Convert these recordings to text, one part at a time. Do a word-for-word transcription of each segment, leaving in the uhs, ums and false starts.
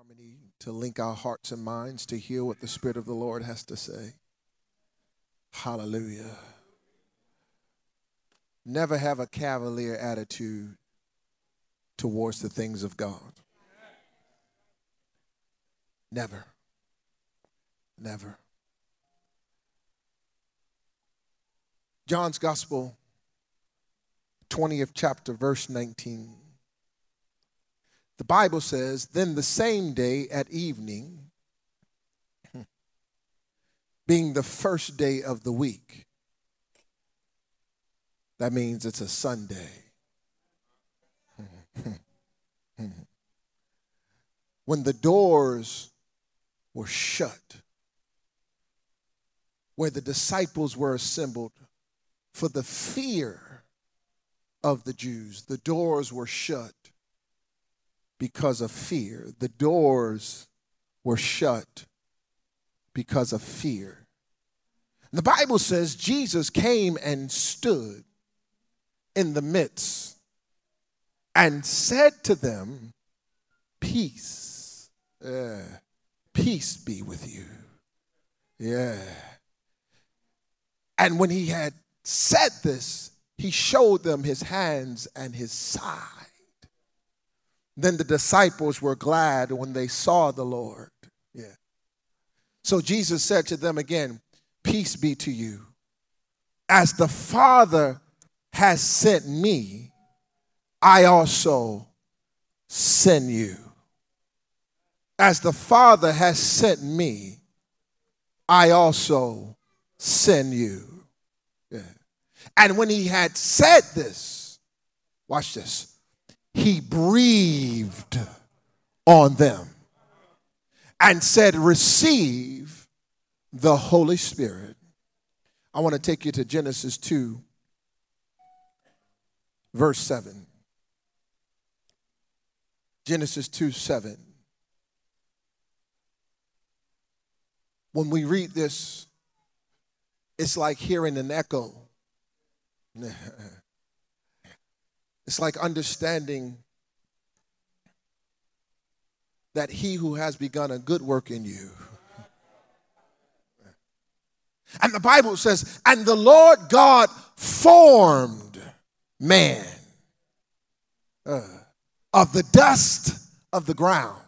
harmony to link our hearts and minds to hear what the Spirit of the Lord has to say. Hallelujah. Never have a cavalier attitude towards the things of God. Never. Never. John's Gospel, twentieth chapter, verse nineteen. The Bible says, then the same day at evening, being the first day of the week, that means it's a Sunday. When the doors were shut, where the disciples were assembled for the fear of the Jews, the doors were shut because of fear. The doors were shut because of fear. The Bible says Jesus came and stood in the midst and said to them, peace, uh, peace be with you. Yeah. And when he had said this, he showed them his hands and his side. Then the disciples were glad when they saw the Lord. Yeah. So Jesus said to them again, peace be to you. As the Father has sent me, I also send you. As the Father has sent me, I also send you. Yeah. And when he had said this, watch this, he breathed on them and said, receive the Holy Spirit. I want to take you to Genesis two, verse seven. Genesis two, seven. When we read this, it's like hearing an echo. It's like understanding that he who has begun a good work in you. And the Bible says, and the Lord God formed man uh, of the dust of the ground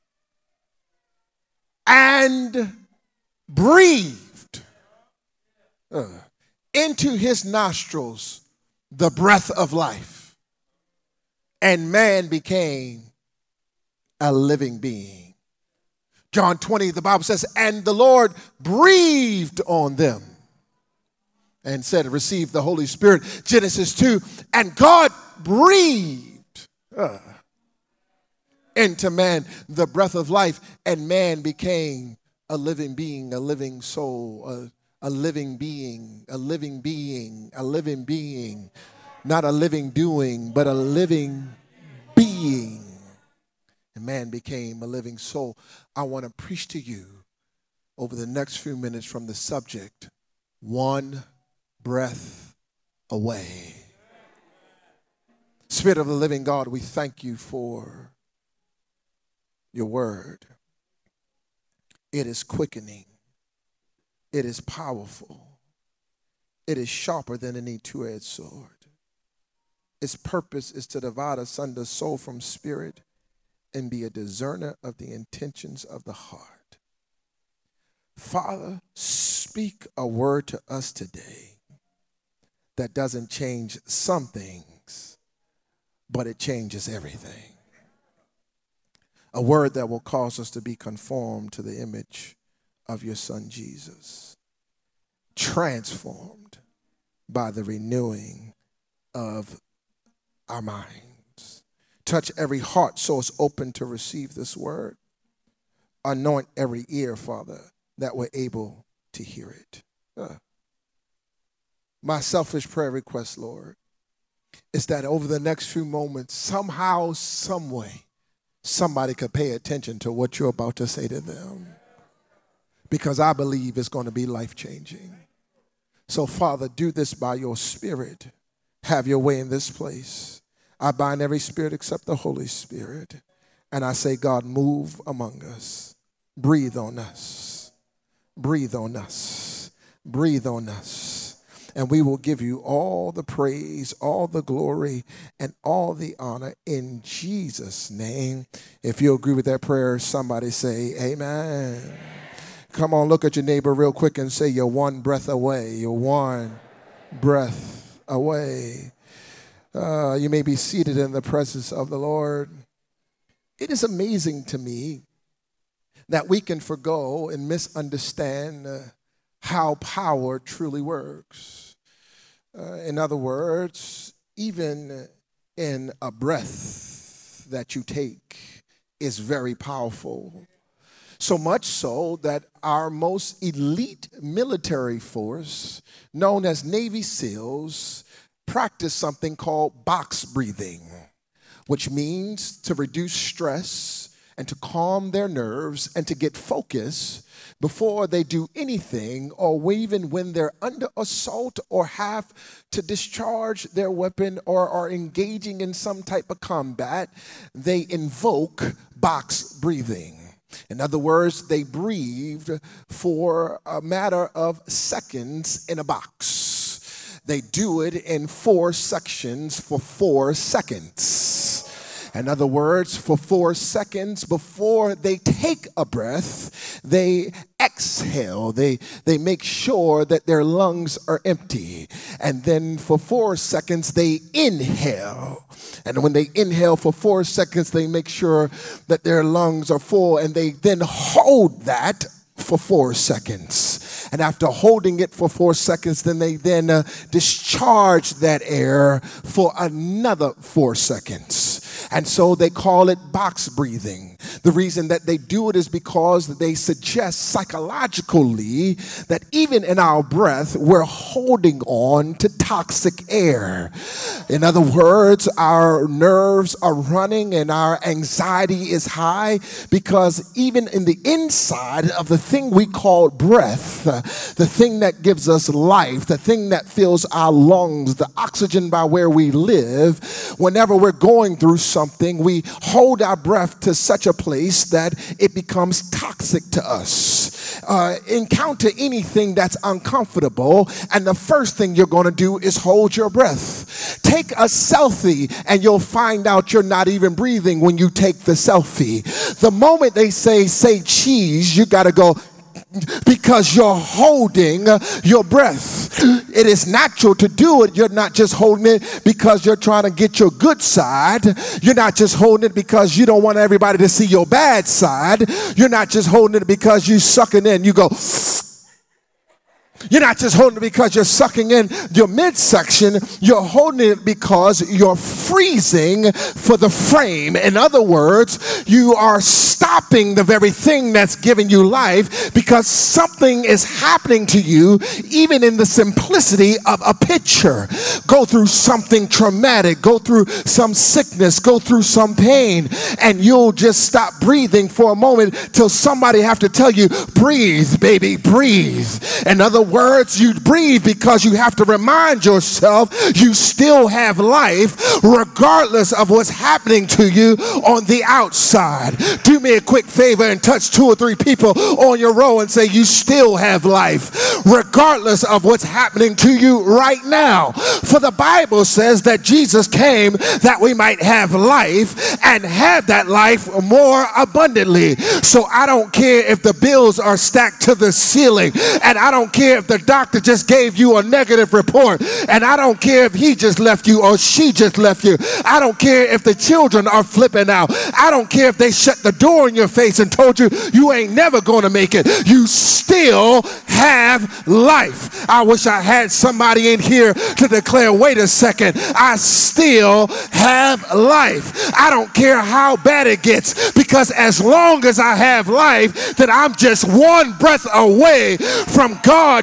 and breathed uh, into his nostrils the breath of life. And man became a living being. John twenty, the Bible says, and the Lord breathed on them and said, receive the Holy Spirit. Genesis two, and God breathed uh, into man the breath of life, and man became a living being, a living soul, a, a living being, a living being, a living being. Not a living doing, but a living being. And man became a living soul. I want to preach to you over the next few minutes from the subject, one breath away. Spirit of the living God, we thank you for your word. It is quickening. It is powerful. It is sharper than any two-edged sword. Its purpose is to divide asunder soul from spirit and be a discerner of the intentions of the heart. Father, speak a word to us today that doesn't change some things, but it changes everything. A word that will cause us to be conformed to the image of your Son Jesus, transformed by the renewing of our minds. Touch every heart so it's open to receive this word. Anoint every ear, Father, that we're able to hear it. Uh, my selfish prayer request, Lord, is that over the next few moments, somehow, some way, somebody could pay attention to what you're about to say to them. Because I believe it's going to be life-changing. So, Father, do this by your Spirit. Have your way in this place. I bind every spirit except the Holy Spirit. And I say, God, move among us. Breathe on us. Breathe on us. Breathe on us. And we will give you all the praise, all the glory, and all the honor in Jesus' name. If you agree with that prayer, somebody say amen. Come on, look at your neighbor real quick and say, you're one breath away. You're one breath away. Uh, you may be seated in the presence of the Lord. It is amazing to me that we can forgo and misunderstand uh, how power truly works. Uh, in other words, even in a breath that you take is very powerful. So much so that our most elite military force, known as Navy SEALs, practice something called box breathing, which means to reduce stress and to calm their nerves and to get focus before they do anything, or even when they're under assault or have to discharge their weapon or are engaging in some type of combat, they invoke box breathing. In other words, they breathed for a matter of seconds in a box. They do it in four sections for four seconds. In other words, for four seconds before they take a breath, they exhale. They, they make sure that their lungs are empty. And then for four seconds, they inhale. And when they inhale for four seconds, they make sure that their lungs are full. And they then hold that for four seconds. And after holding it for four seconds, then they then uh, discharge that air for another four seconds. And so they call it box breathing. The reason that they do it is because they suggest psychologically that even in our breath, we're holding on to toxic air. In other words, our nerves are running and our anxiety is high because even in the inside of the thing we call breath, the thing that gives us life, the thing that fills our lungs, the oxygen by where we live, whenever we're going through something, we hold our breath to such a place that it becomes toxic to us. Uh, encounter anything that's uncomfortable, and the first thing you're going to do is hold your breath. Take a selfie, and you'll find out you're not even breathing when you take the selfie. The moment they say, say cheese, you got to go, because you're holding your breath. It is natural to do it. You're not just holding it because you're trying to get your good side. You're not just holding it because you don't want everybody to see your bad side. You're not just holding it because you sucking in. You go. You're not just holding it because you're sucking in your midsection. You're holding it because you're freezing for the frame. In other words, you are stopping the very thing that's giving you life because something is happening to you, even in the simplicity of a picture. Go through something traumatic, go through some sickness, go through some pain, and you'll just stop breathing for a moment till somebody have to tell you, breathe, baby, breathe. In other words, you breathe because you have to remind yourself you still have life regardless of what's happening to you on the outside. Do me a quick favor and touch two or three people on your row and say you still have life regardless of what's happening to you right now. For the Bible says that Jesus came that we might have life and have that life more abundantly. So I don't care if the bills are stacked to the ceiling, and I don't care if the doctor just gave you a negative report, and I don't care if he just left you or she just left you. I don't care if the children are flipping out. I don't care if they shut the door in your face and told you you ain't never going to make it. You still have life. I wish I had somebody in here to declare, wait a second, I still have life. I don't care how bad it gets, because as long as I have life, then I'm just one breath away from God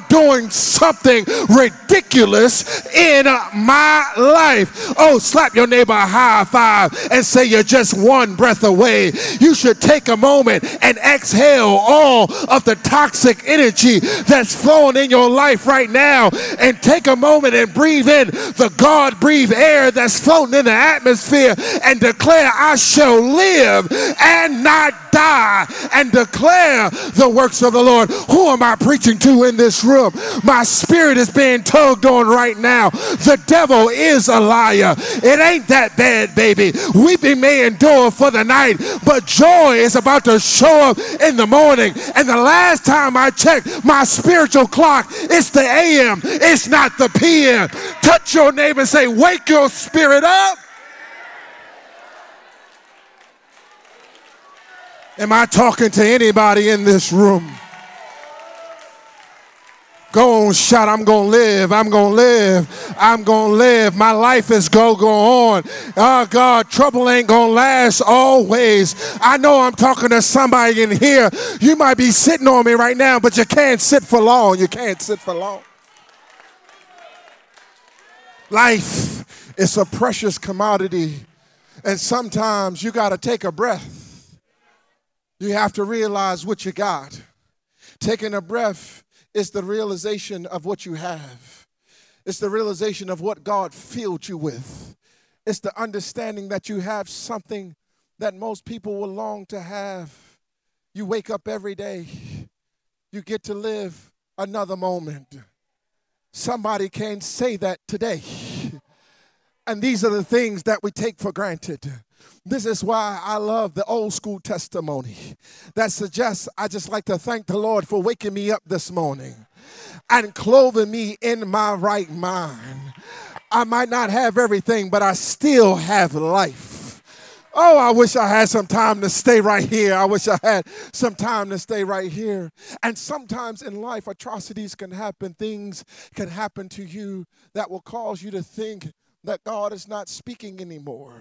God doing something ridiculous in my life. Oh, slap your neighbor a high five and say you're just one breath away. You should take a moment and exhale all of the toxic energy that's flowing in your life right now, and take a moment and breathe in the God-breathed air that's floating in the atmosphere, and declare, I shall live and not die, and declare the works of the Lord. Who am I preaching to in this room? My spirit is being tugged on right now. The devil is a liar. It ain't that bad, baby. Weeping may endure for the night, but joy is about to show up in the morning. And the last time I checked my spiritual clock, it's the A M. It's not the P M. Touch your neighbor and say, wake your spirit up. Am I talking to anybody in this room? Go on, shout, I'm going to live, I'm going to live, I'm going to live. My life is going to go on. Oh, God, trouble ain't going to last always. I know I'm talking to somebody in here. You might be sitting on me right now, but you can't sit for long. You can't sit for long. Life is a precious commodity, and sometimes you got to take a breath. You have to realize what you got. Taking a breath is the realization of what you have. It's the realization of what God filled you with. It's the understanding that you have something that most people will long to have. You wake up every day. You get to live another moment. Somebody can say that today. And these are the things that we take for granted. This is why I love the old school testimony that suggests I just like to thank the Lord for waking me up this morning and clothing me in my right mind. I might not have everything, but I still have life. Oh, I wish I had some time to stay right here. I wish I had some time to stay right here. And sometimes in life, atrocities can happen. Things can happen to you that will cause you to think that God is not speaking anymore.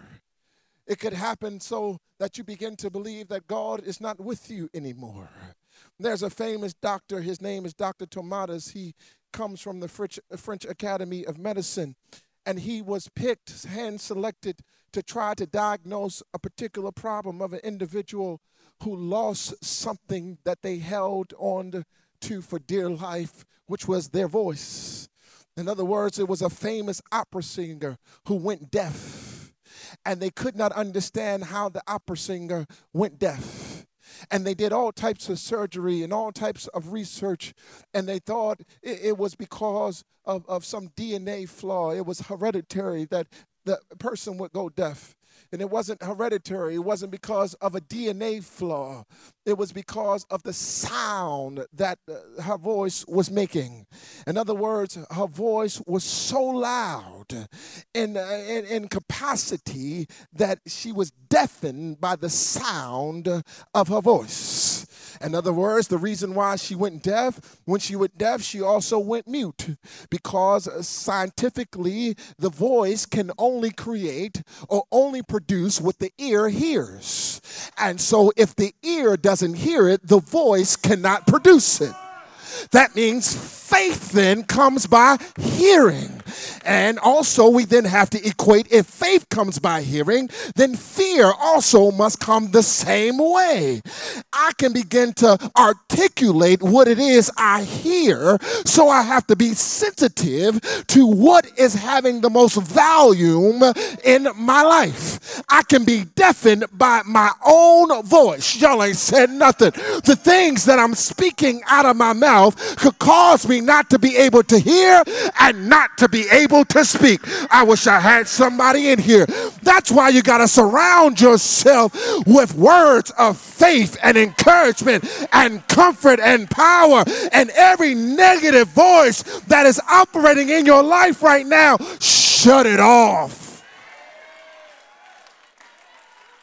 It could happen so that you begin to believe that God is not with you anymore. There's a famous doctor. His name is Doctor Tomatis. He comes from the French, French Academy of Medicine, and he was picked, hand-selected, to try to diagnose a particular problem of an individual who lost something that they held on to for dear life, which was their voice. In other words, it was a famous opera singer who went deaf. And they could not understand how the opera singer went deaf. And they did all types of surgery and all types of research. And they thought it, it was because of, of some D N A flaw. It was hereditary that the person would go deaf. And it wasn't hereditary. It wasn't because of a D N A flaw. It was because of the sound that uh, her voice was making. In other words, her voice was so loud in, uh, in, in capacity that she was deafened by the sound of her voice. In other words, the reason why she went deaf, when she went deaf, she also went mute, because scientifically, the voice can only create or only produce what the ear hears. And so if the ear doesn't hear it, the voice cannot produce it. That means faith then comes by hearing. And also we then have to equate, if faith comes by hearing, then fear also must come the same way. I can begin to articulate what it is I hear, so I have to be sensitive to what is having the most volume in my life. I can be deafened by my own voice. Y'all ain't said nothing. The things that I'm speaking out of my mouth could cause me not to be able to hear and not to be able to speak. I wish I had somebody in here. That's why you got to surround yourself with words of faith and encouragement and comfort and power, and every negative voice that is operating in your life right now, shut it off.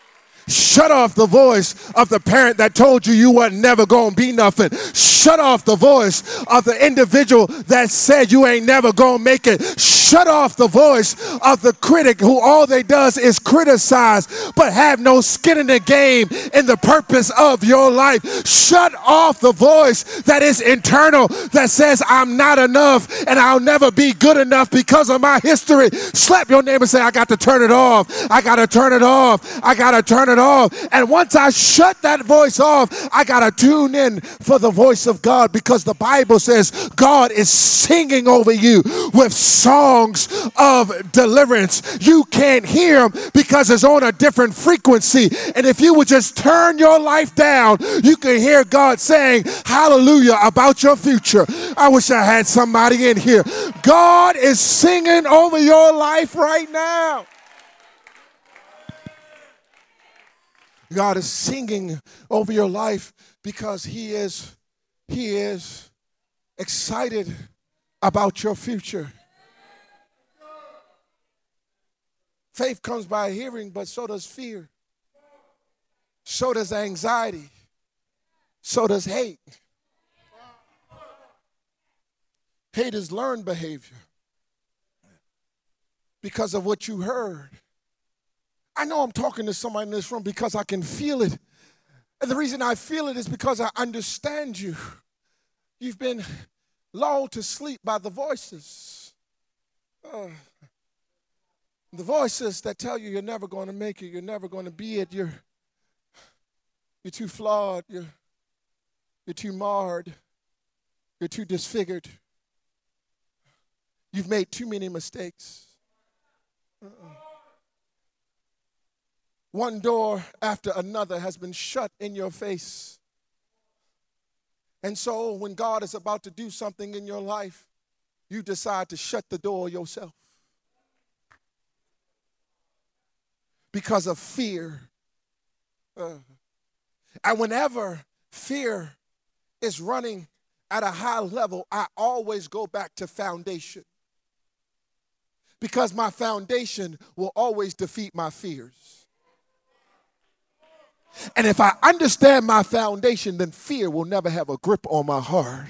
Shut off the voice of the parent that told you you weren't never going to be nothing. Shut off the voice of the individual that said you ain't never going to make it. Shut off the voice of the critic who all they does is criticize but have no skin in the game in the purpose of your life. Shut off the voice that is internal that says I'm not enough and I'll never be good enough because of my history. Slap your neighbor and say, I got to turn it off. I got to turn it off. I got to turn it off. And once I shut that voice off, I got to tune in for the voice of God, because the Bible says God is singing over you with songs of deliverance. You can't hear him because it's on a different frequency. And if you would just turn your life down, you can hear God saying hallelujah about your future. I wish I had somebody in here. God is singing over your life right now. God is singing over your life because he is, he is excited about your future. Faith comes by hearing, but so does fear. So does anxiety. So does hate. Hate is learned behavior because of what you heard. I know I'm talking to somebody in this room because I can feel it. And the reason I feel it is because I understand you. You've been lulled to sleep by the voices. Uh, the voices that tell you you're never going to make it, you're never going to be it, you're, you're too flawed, you're, you're too marred, you're too disfigured. You've made too many mistakes. Uh-uh. One door after another has been shut in your face. And so when God is about to do something in your life, you decide to shut the door yourself because of fear. Uh, and whenever fear is running at a high level, I always go back to foundation, because my foundation will always defeat my fears. And if I understand my foundation, then fear will never have a grip on my heart.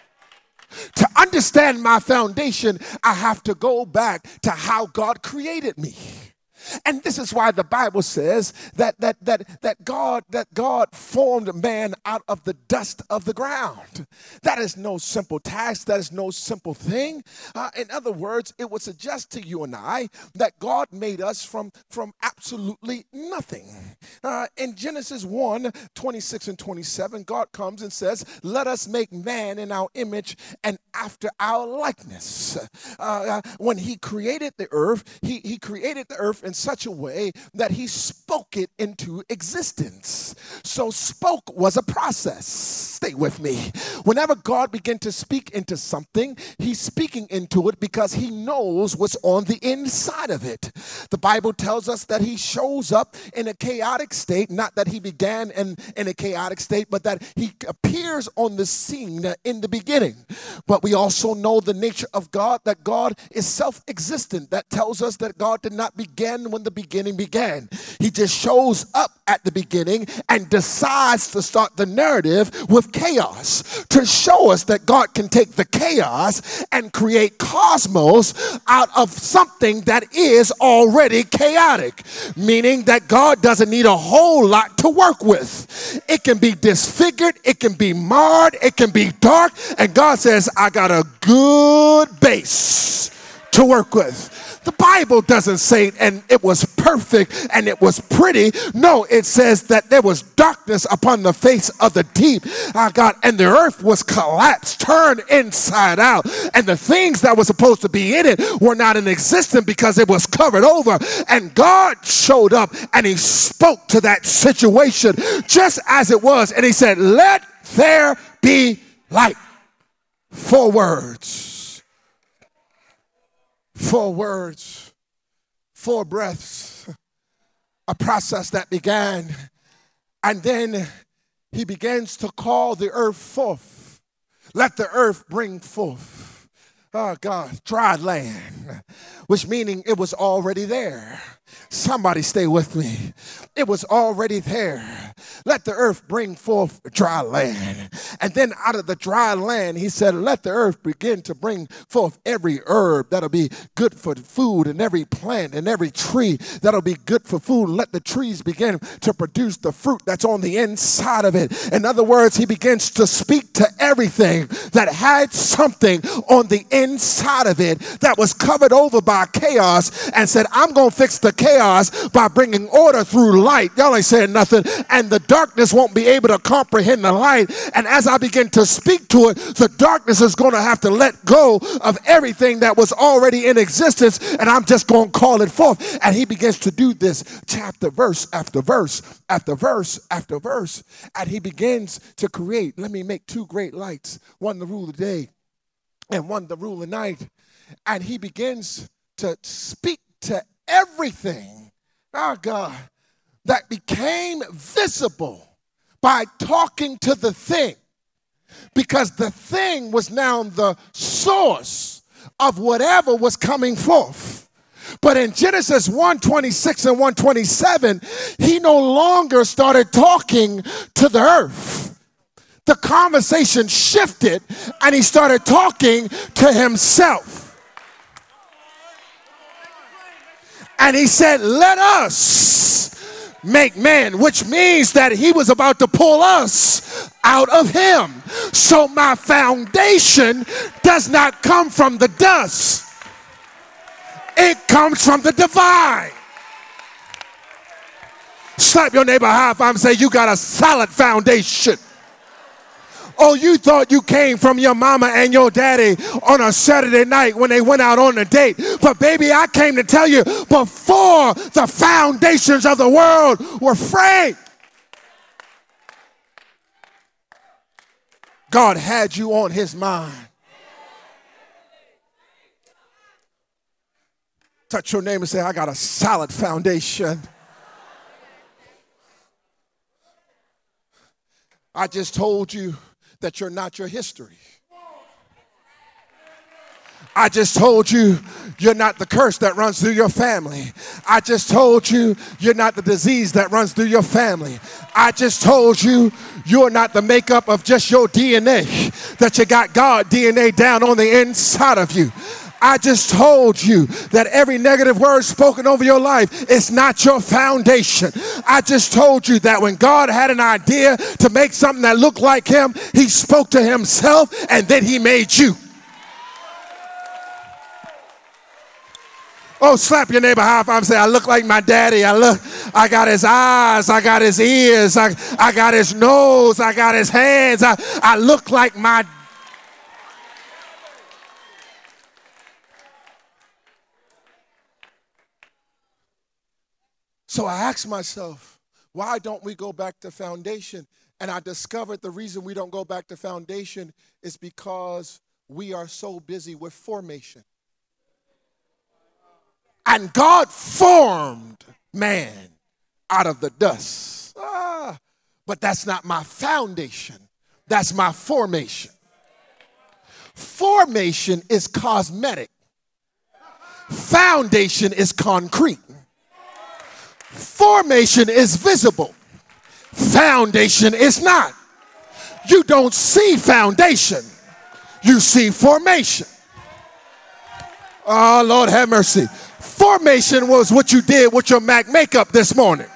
To understand my foundation, I have to go back to how God created me. And this is why the Bible says that that that that God that God formed man out of the dust of the ground. That is no simple task. That is no simple thing. Uh, in other words, it would suggest to you and I that God made us from from absolutely nothing. Uh, in Genesis one, twenty-six and twenty-seven, God comes and says, "Let us make man in our image and after our likeness." Uh, when He created the earth, He He created the earth in such a way that He spoke it into existence. So spoke was a process. Stay with me. Whenever God began to speak into something, He's speaking into it because He knows what's on the inside of it. The Bible tells us that He shows up in a chaotic state, not that He began in, in a chaotic state, but that He appears on the scene in the beginning. But we also know the nature of God, that God is self-existent. That tells us that God did not begin when the beginning began. He just shows up at the beginning and decides to start the narrative with chaos to show us that God can take the chaos and create cosmos out of something that is already chaotic, meaning that God doesn't need a whole lot to work with. It can be disfigured, it can be marred, it can be dark, and God says, I got a good base to work with. The Bible doesn't say, and it was perfect and it was pretty. No, it says that there was darkness upon the face of the deep. Oh God, and the earth was collapsed, turned inside out. And the things that were supposed to be in it were not in existence because it was covered over. And God showed up and He spoke to that situation just as it was. And He said, let there be light. Four words. Four words, four breaths, a process that began. And then He begins to call the earth forth. Let the earth bring forth, oh God, dry land, which meaning it was already there. Somebody stay with me. It was already there. Let the earth bring forth dry land. And then out of the dry land, he said, let the earth begin to bring forth every herb that'll be good for food, and every plant and every tree that'll be good for food. Let the trees begin to produce the fruit that's on the inside of it. In other words, he begins to speak to everything that had something on the inside of it that was covered over by chaos, and said, I'm going to fix the chaos by bringing order through light. Y'all ain't saying nothing. And the darkness won't be able to comprehend the light. And as I begin to speak to it, the darkness is going to have to let go of everything that was already in existence, and I'm just going to call it forth. And he begins to do this chapter, verse after verse, after verse, after verse. And he begins to create, let me make two great lights, one to rule the day and one to rule the night. And he begins to speak to everything, oh God, that became visible by talking to the thing, because the thing was now the source of whatever was coming forth. But in Genesis one twenty-six and one twenty-seven, he no longer started talking to the earth. The conversation shifted and he started talking to himself. And he said, let us make man, which means that he was about to pull us out of him. So my foundation does not come from the dust. It comes from the divine. Slap your neighbor high five and say, you got a solid foundation. Oh, you thought you came from your mama and your daddy on a Saturday night when they went out on a date. But baby, I came to tell you, before the foundations of the world were framed, God had you on his mind. Touch your neighbor and say, I got a solid foundation. I just told you that you're not your history. I just told you you're not the curse that runs through your family. I just told you you're not the disease that runs through your family. I just told you you're not the makeup of just your D N A, that you got God D N A down on the inside of you. I just told you that every negative word spoken over your life is not your foundation. I just told you that when God had an idea to make something that looked like him, he spoke to himself and then he made you. Oh, slap your neighbor high five and say, I look like my daddy. I look, I got his eyes, I got his ears, I, I got his nose, I got his hands. I, I look like my daddy. So I asked myself, why don't we go back to foundation? And I discovered the reason we don't go back to foundation is because we are so busy with formation. And God formed man out of the dust. Ah, but that's not my foundation. That's my formation. Formation is cosmetic. Foundation is concrete. Formation is visible. Foundation is not. You don't see foundation. You see formation. Oh, Lord have mercy. Formation was what you did with your MAC makeup this morning.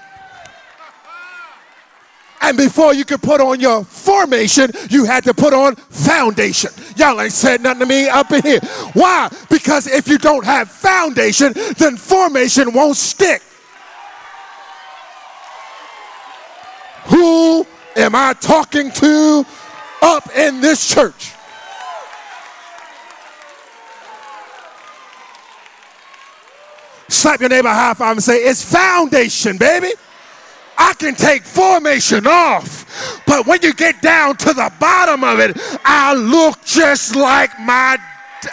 And before you could put on your formation, you had to put on foundation. Y'all ain't said nothing to me up in here. Why? Because if you don't have foundation, then formation won't stick. Who am I talking to up in this church? Slap your neighbor high five and say, it's foundation, baby. I can take formation off, but when you get down to the bottom of it, I look just like my dad.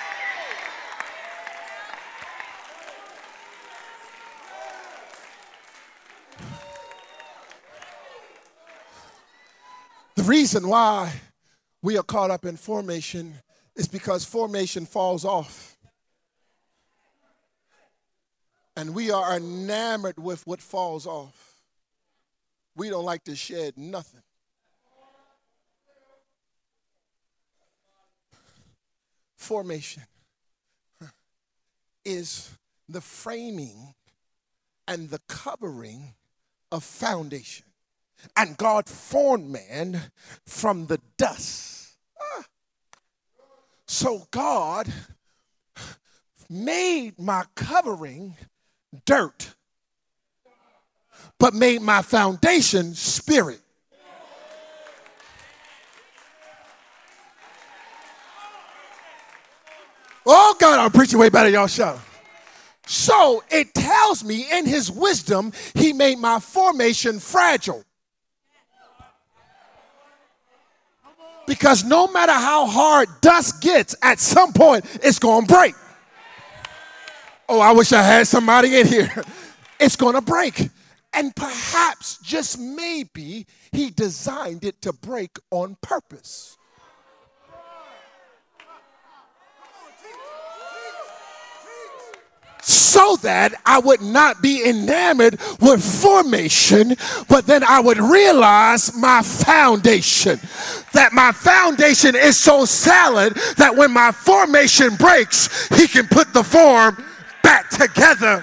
The reason why we are caught up in formation is because formation falls off. And we are enamored with what falls off. We don't like to shed nothing. Formation is the framing and the covering of foundation. And God formed man from the dust. Ah. So God made my covering dirt, but made my foundation spirit. Oh God, I'm preaching way better, y'all shout. So it tells me in his wisdom, he made my formation fragile. Because no matter how hard dust gets, at some point it's going to break. Oh, I wish I had somebody in here. It's going to break. And perhaps, just maybe, he designed it to break on purpose. So that I would not be enamored with formation, but then I would realize my foundation. That my foundation is so solid that when my formation breaks, he can put the form back together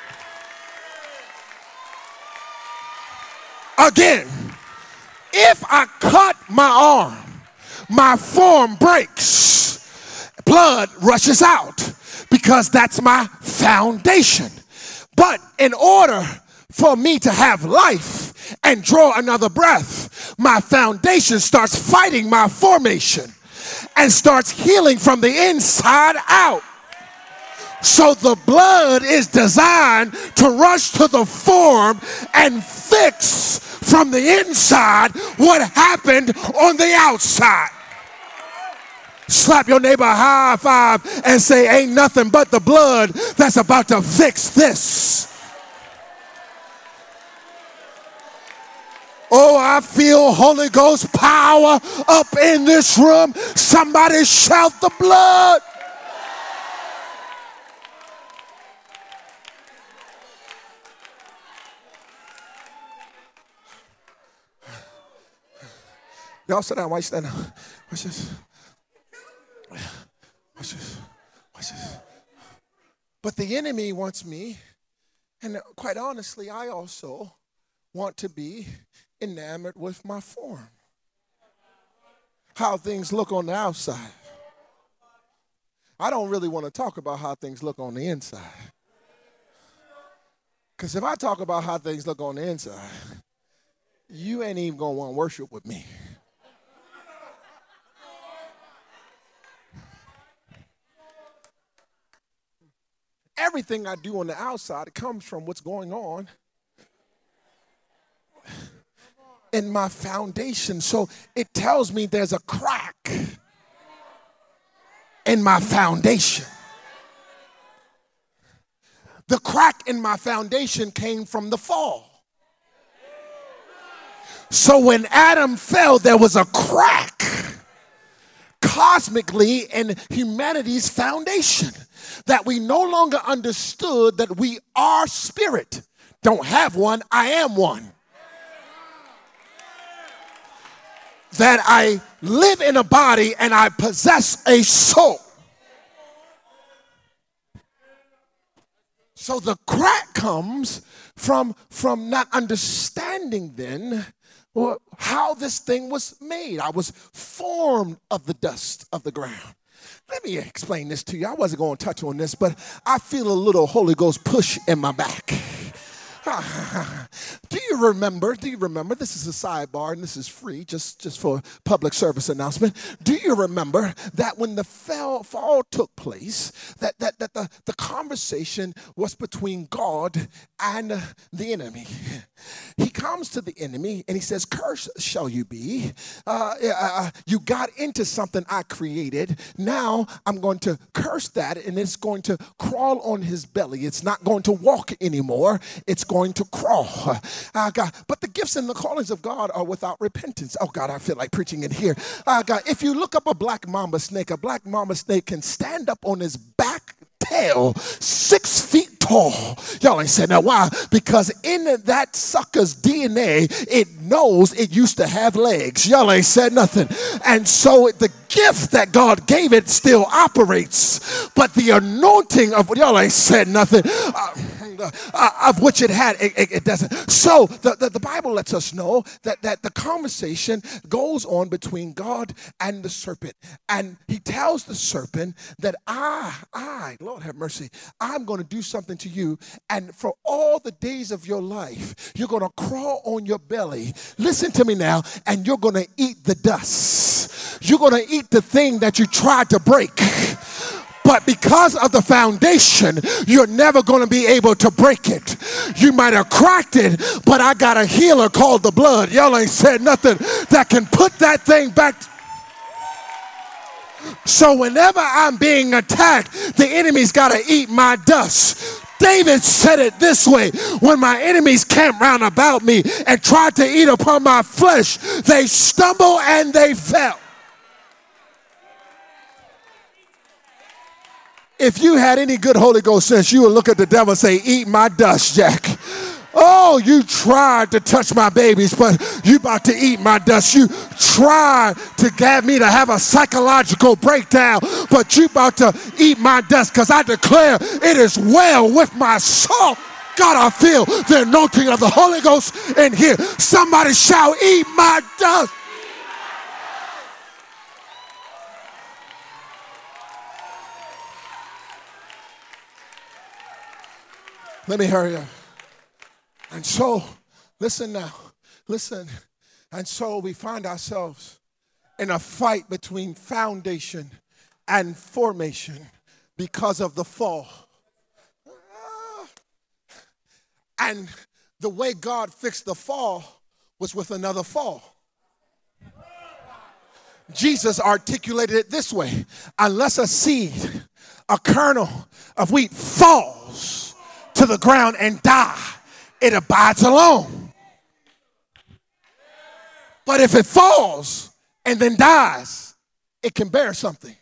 again. If I cut my arm, my form breaks, blood rushes out. Because that's my foundation. But in order for me to have life and draw another breath, my foundation starts fighting my formation and starts healing from the inside out. So the blood is designed to rush to the form and fix from the inside what happened on the outside. Slap your neighbor a high five and say, ain't nothing but the blood that's about to fix this. Oh, I feel Holy Ghost power up in this room. Somebody shout the blood. Y'all sit down. Why you stand down? Watch this. Watch this. Watch this. But the enemy wants me, and quite honestly, I also want to be enamored with my form. How things look on the outside. I don't really want to talk about how things look on the inside. Because if I talk about how things look on the inside, you ain't even going to want to worship with me. Everything I do on the outside comes from what's going on in my foundation. So it tells me there's a crack in my foundation. The crack in my foundation came from the fall. So when Adam fell, there was a crack cosmically in humanity's foundation. That we no longer understood that we are spirit. Don't have one, I am one. That I live in a body and I possess a soul. So the crack comes from, from not understanding then how this thing was made. I was formed of the dust of the ground. Let me explain this to you. I wasn't going to touch on this, but I feel a little Holy Ghost push in my back. Do you remember, do you remember, this is a sidebar and this is free, just, just for public service announcement. Do you remember that when the fall, fall took place, that, that, that the, the conversation was between God and the enemy? He comes to the enemy and he says, cursed shall you be. Uh, uh, you got into something I created. Now I'm going to curse that and it's going to crawl on his belly. It's not going to walk anymore. It's going to crawl. Uh, God, but the gifts and the callings of God are without repentance. Oh God, I feel like preaching in here. Uh, God, if you look up a black mamba snake, a black mamba snake can stand up on his back tail six feet tall. Y'all ain't said that. Why? Because in that sucker's D N A, it knows it used to have legs. Y'all ain't said nothing. And so the gift that God gave it still operates, but the anointing of, y'all ain't said nothing, uh, uh, of which it had, it, it, it doesn't. So the, the, the Bible lets us know that, that the conversation goes on between God and the serpent. And he tells the serpent that I, I, Lord have mercy, I'm going to do something to you. And for all the days of your life, you're going to crawl on your belly. Listen to me now. And you're going to eat the dust. You're going to eat the thing that you tried to break. But because of the foundation, you're never going to be able to break it. You might have cracked it, but I got a healer called the blood. Y'all ain't said nothing that can put that thing back. So whenever I'm being attacked, the enemy's got to eat my dust. David said it this way: when my enemies camped round about me and tried to eat upon my flesh, they stumbled and they fell. If you had any good Holy Ghost sense, you would look at the devil and say, eat my dust, Jack. Oh, you tried to touch my babies, but you about to eat my dust. You tried to get me to have a psychological breakdown, but you about to eat my dust, because I declare it is well with my soul. God, I feel the anointing of the Holy Ghost in here. Somebody shout, eat my dust. Let me hurry up. And so, listen now, listen. And so we find ourselves in a fight between foundation and formation because of the fall. And the way God fixed the fall was with another fall. Jesus articulated it this way: unless a seed, a kernel of wheat falls to the ground and die, it abides alone. But if it falls and then dies, it can bear something.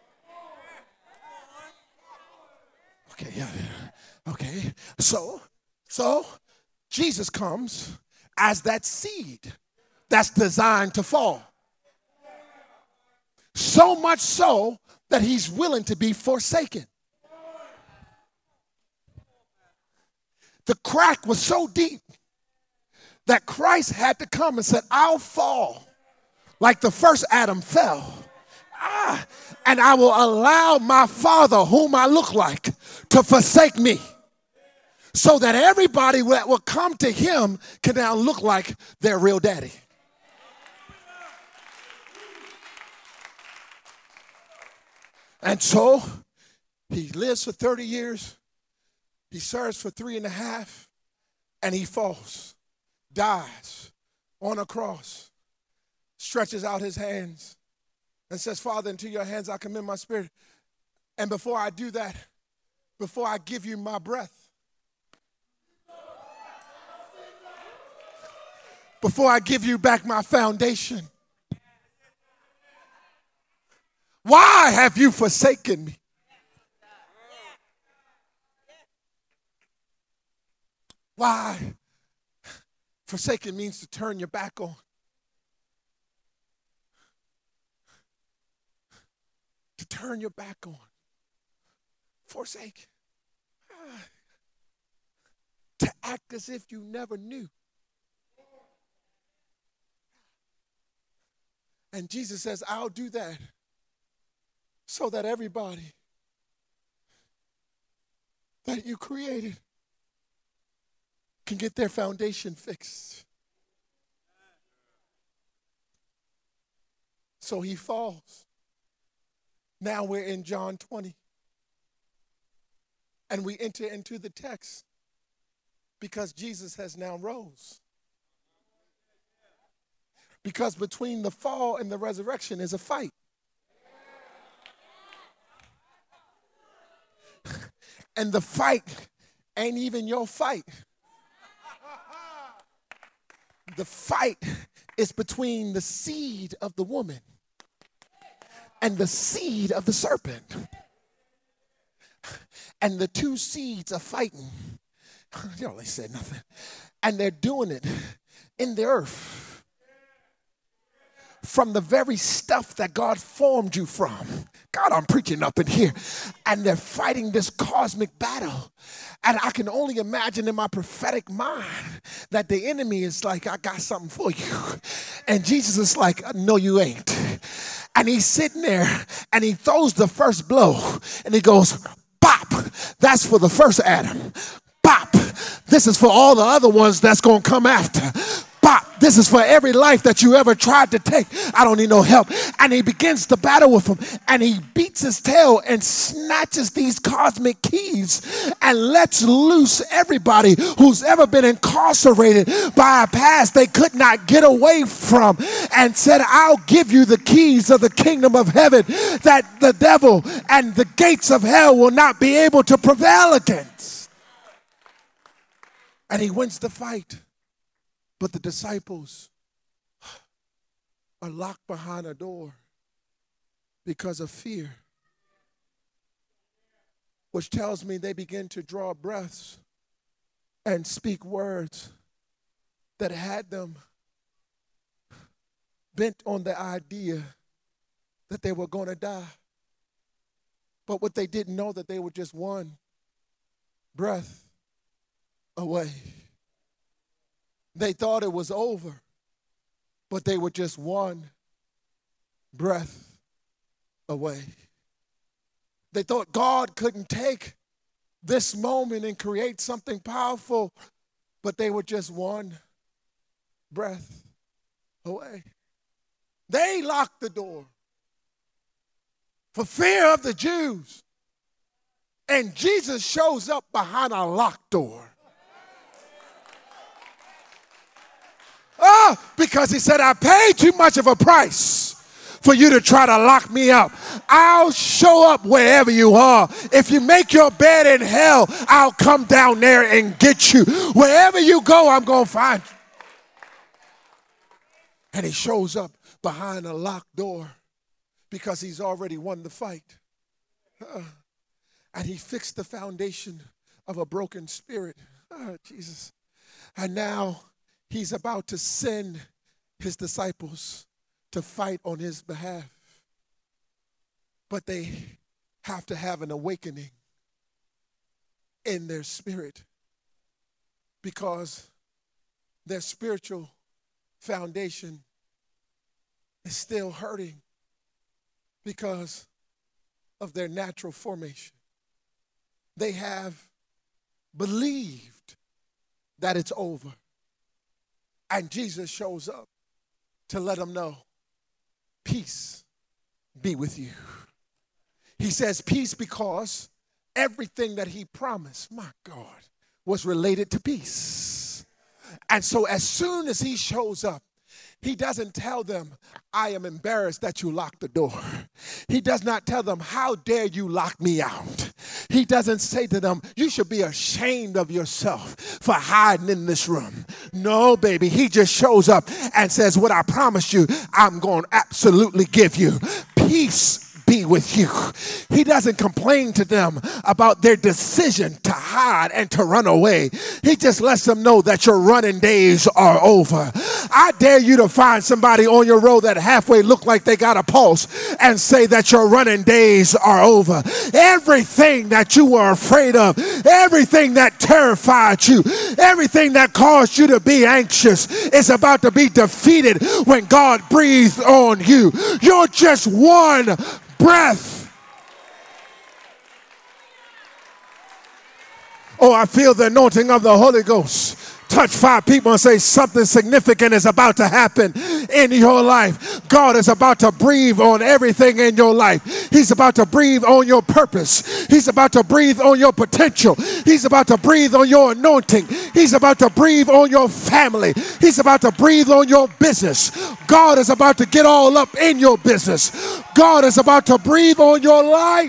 Okay, yeah, yeah. Okay. So, so Jesus comes as that seed that's designed to fall. So much so that he's willing to be forsaken. The crack was so deep that Christ had to come and said, I'll fall like the first Adam fell. Ah, and I will allow my Father, whom I look like, to forsake me, so that everybody that will come to him can now look like their real daddy. And so he lives for thirty years. He serves for three and a half, and he falls, dies on a cross, stretches out his hands and says, Father, into your hands I commend my spirit. And before I do that, before I give you my breath, before I give you back my foundation, why have you forsaken me? Why? Forsaken means to turn your back on. To turn your back on. Forsake. To act as if you never knew. And Jesus says, I'll do that so that everybody that you created can get their foundation fixed. So he falls. Now we're in John twenty. And we enter into the text because Jesus has now rose. Because between the fall and the resurrection is a fight. And the fight ain't even your fight. The fight is between the seed of the woman and the seed of the serpent. And the two seeds are fighting. Y'all ain't said nothing. And they're doing it in the earth. From the very stuff that God formed you from. God, I'm preaching up in here. And they're fighting this cosmic battle. And I can only imagine in my prophetic mind that the enemy is like, I got something for you. And Jesus is like, no, you ain't. And he's sitting there and he throws the first blow and he goes, bop. That's for the first Adam. Bop. This is for all the other ones that's going to come after. Bop. This is for every life that you ever tried to take. I don't need no help. And he begins to battle with him. And he beats his tail and snatches these cosmic keys and lets loose everybody who's ever been incarcerated by a past they could not get away from, and said, I'll give you the keys of the kingdom of heaven that the devil and the gates of hell will not be able to prevail against. And he wins the fight. But the disciples are locked behind a door because of fear, which tells me they begin to draw breaths and speak words that had them bent on the idea that they were going to die. But what they didn't know, that they were just one breath away. They thought it was over, but they were just one breath away. They thought God couldn't take this moment and create something powerful, but they were just one breath away. They locked the door for fear of the Jews, and Jesus shows up behind a locked door. Oh, because he said, I paid too much of a price for you to try to lock me up. I'll show up wherever you are. If you make your bed in hell, I'll come down there and get you. Wherever you go, I'm going to find you. And he shows up behind a locked door because he's already won the fight. Uh, and he fixed the foundation of a broken spirit. Oh, Jesus. And now he's about to send his disciples to fight on his behalf. But they have to have an awakening in their spirit because their spiritual foundation is still hurting because of their natural formation. They have believed that it's over. And Jesus shows up to let them know, peace be with you. He says peace because everything that he promised, my God, was related to peace. And so as soon as he shows up, he doesn't tell them, I am embarrassed that you locked the door. He does not tell them, how dare you lock me out. He doesn't say to them, you should be ashamed of yourself for hiding in this room. No, baby, he just shows up and says, what I promised you, I'm going to absolutely give you. Peace be with you. He doesn't complain to them about their decision to hide and to run away. He just lets them know that your running days are over. I dare you to find somebody on your road that halfway look like they got a pulse and say that your running days are over. Everything that you were afraid of, everything that terrified you, everything that caused you to be anxious is about to be defeated when God breathes on you. You're just one breath. Oh, I feel the anointing of the Holy Ghost. Touch five people and say something significant is about to happen in your life. God is about to breathe on everything in your life. He's about to breathe on your purpose. He's about to breathe on your potential. He's about to breathe on your anointing. He's about to breathe on your family. He's about to breathe on your business. God is about to get all up in your business. God is about to breathe on your life.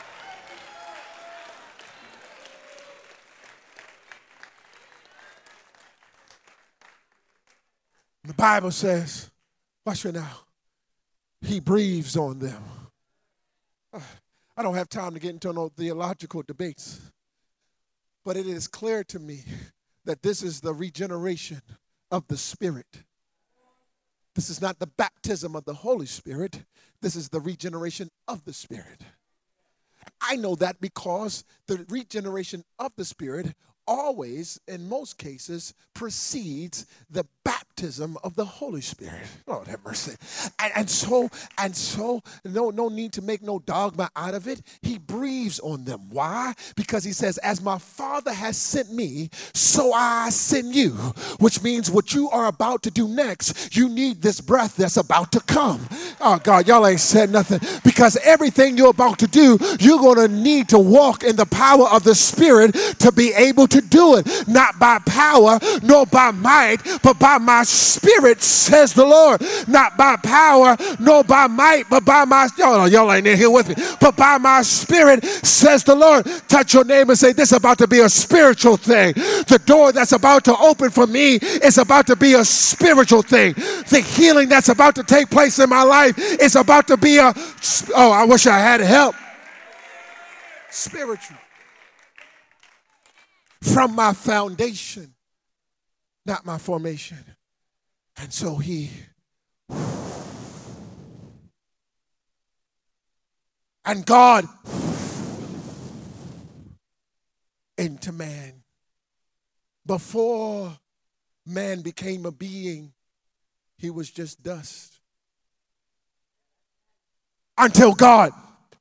The Bible says, watch me now, he breathes on them. I don't have time to get into no theological debates, but it is clear to me that this is the regeneration of the Spirit. This is not the baptism of the Holy Spirit. This is the regeneration of the Spirit. I know that because the regeneration of the Spirit always, in most cases, precedes the baptism of the Holy Spirit. Lord have mercy. And, and so, and so, no, no need to make no dogma out of it. He breathes on them. Why? Because he says, as my Father has sent me, so I send you. Which means what you are about to do next, you need this breath that's about to come. Oh God, y'all ain't said nothing. Because everything you're about to do, you're going to need to walk in the power of the Spirit to be able to do it, not by power nor by might, but by my Spirit, says the Lord. Not by power nor by might, but by my, y'all, y'all ain't in here with me, but by my Spirit, says the Lord. Touch your neighbor and say, this is about to be a spiritual thing. The door that's about to open for me is about to be a spiritual thing. The healing that's about to take place in my life is about to be a, oh, I wish I had help. Spiritual. From my foundation, not my formation. And so he, and God into man. Before man became a being, he was just dust. Until God.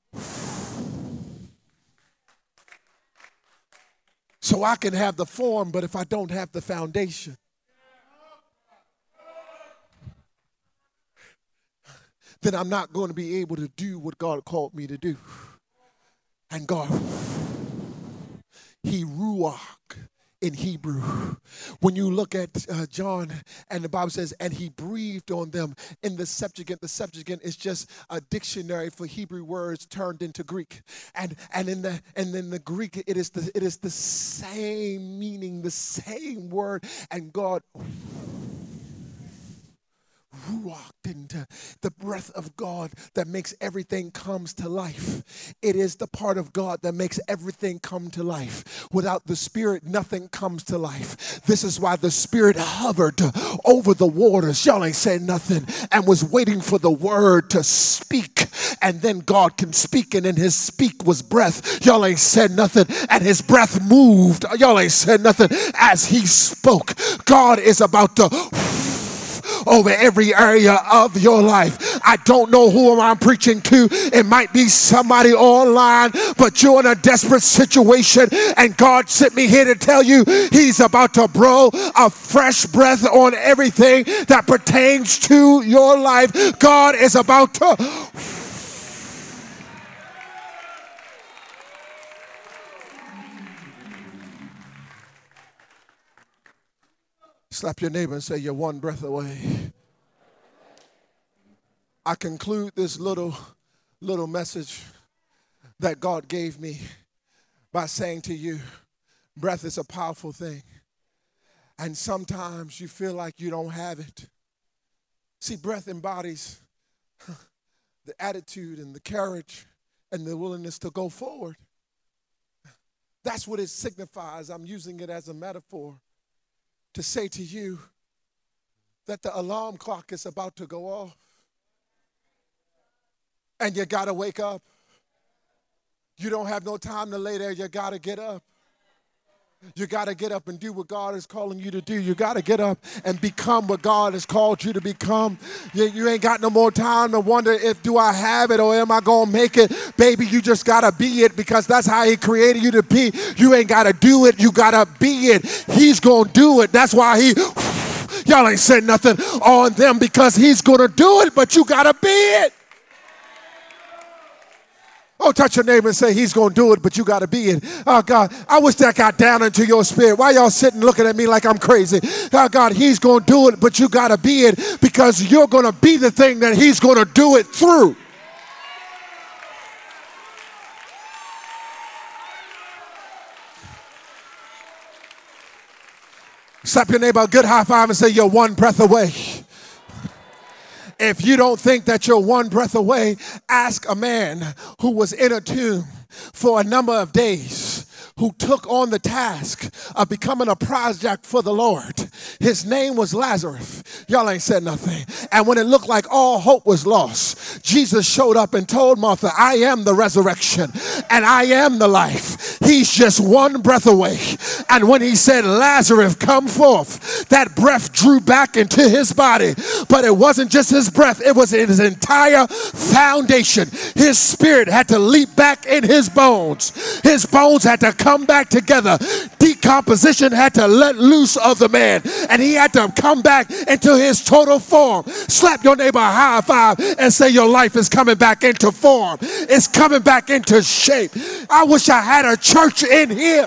So I can have the form, but if I don't have the foundation, then I'm not going to be able to do what God called me to do. And God, he ruach in Hebrew. When you look at uh, John, and the Bible says, and he breathed on them. In the Septuagint, the Septuagint is just a dictionary for Hebrew words turned into Greek. And and in the and in the Greek, it is the it is the same meaning, the same word. And God ruach into the breath of God that makes everything comes to life. It is the part of God that makes everything come to life. Without the Spirit, nothing comes to life. This is why the Spirit hovered over the waters. Y'all ain't saying nothing. And was waiting for the word to speak. And then God can speak, and in his speak was breath. Y'all ain't said nothing. And his breath moved. Y'all ain't said nothing. As he spoke, God is about to over every area of your life. I don't know who I'm preaching to. It might be somebody online, but you're in a desperate situation, and God sent me here to tell you he's about to blow a fresh breath on everything that pertains to your life. God is about to slap your neighbor and say, you're one breath away. I conclude this little, little message that God gave me by saying to you, breath is a powerful thing. And sometimes you feel like you don't have it. See, breath embodies the attitude and the courage and the willingness to go forward. That's what it signifies. I'm using it as a metaphor to say to you that the alarm clock is about to go off. And you got to wake up. You don't have no time to lay there. You got to get up. You got to get up and do what God is calling you to do. You got to get up and become what God has called you to become. You, you ain't got no more time to wonder if do I have it or am I going to make it. Baby, you just got to be it because that's how he created you to be. You ain't got to do it. You got to be it. He's going to do it. That's why he, y'all ain't said nothing on them because he's going to do it, but you got to be it. Oh, touch your neighbor and say, he's going to do it, but you got to be it. Oh, God, I wish that got down into your spirit. Why y'all sitting looking at me like I'm crazy? Oh, God, he's going to do it, but you got to be it because you're going to be the thing that he's going to do it through. Slap your neighbor a good high five and say, you're one breath away. If you don't think that you're one breath away, ask a man who was in a tomb for a number of days, who took on the task of becoming a project for the Lord. His name was Lazarus. Y'all ain't said nothing. And when it looked like all hope was lost, Jesus showed up and told Martha, I am the resurrection and I am the life. He's just one breath away. And when he said, Lazarus, come forth, that breath drew back into his body. But it wasn't just his breath, it was his entire foundation. His spirit had to leap back in his bones. His bones had to come back together. Decomposition had to let loose of the man, and he had to come back into his total form. Slap your neighbor a high five and say, your life is coming back into form. It's coming back into shape. I wish I had a church in here.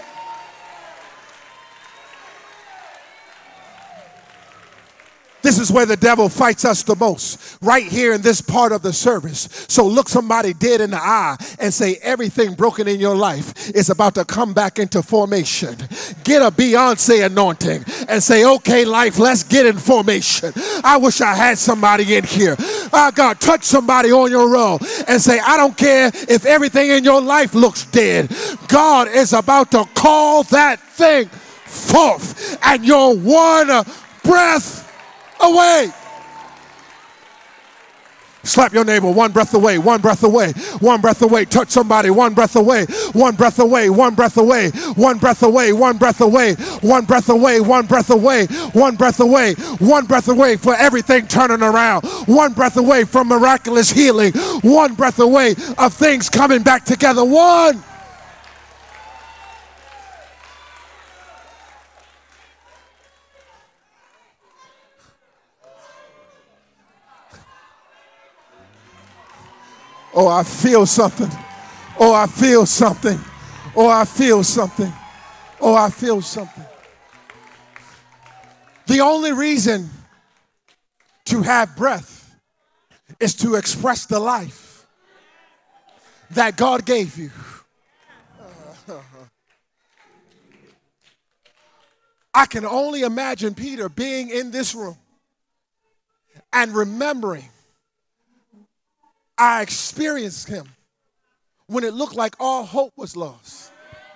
This is where the devil fights us the most, right here in this part of the service. So look somebody dead in the eye and say, everything broken in your life is about to come back into formation. Get a Beyonce anointing and say, okay, life, let's get in formation. I wish I had somebody in here. Oh, God, touch somebody on your row and say, I don't care if everything in your life looks dead. God is about to call that thing forth, and you're one breath away. Slap your neighbor, one breath away, one breath away, one breath away. Touch somebody, one breath away, one breath away, one breath away, one breath away, one breath away, one breath away, one breath away, one breath away, one breath away for everything turning around, one breath away from miraculous healing, one breath away of things coming back together. One. Oh, I feel something. Oh, I feel something. Oh, I feel something. Oh, I feel something. The only reason to have breath is to express the life that God gave you. I can only imagine Peter being in this room and remembering I experienced him when it looked like all hope was lost.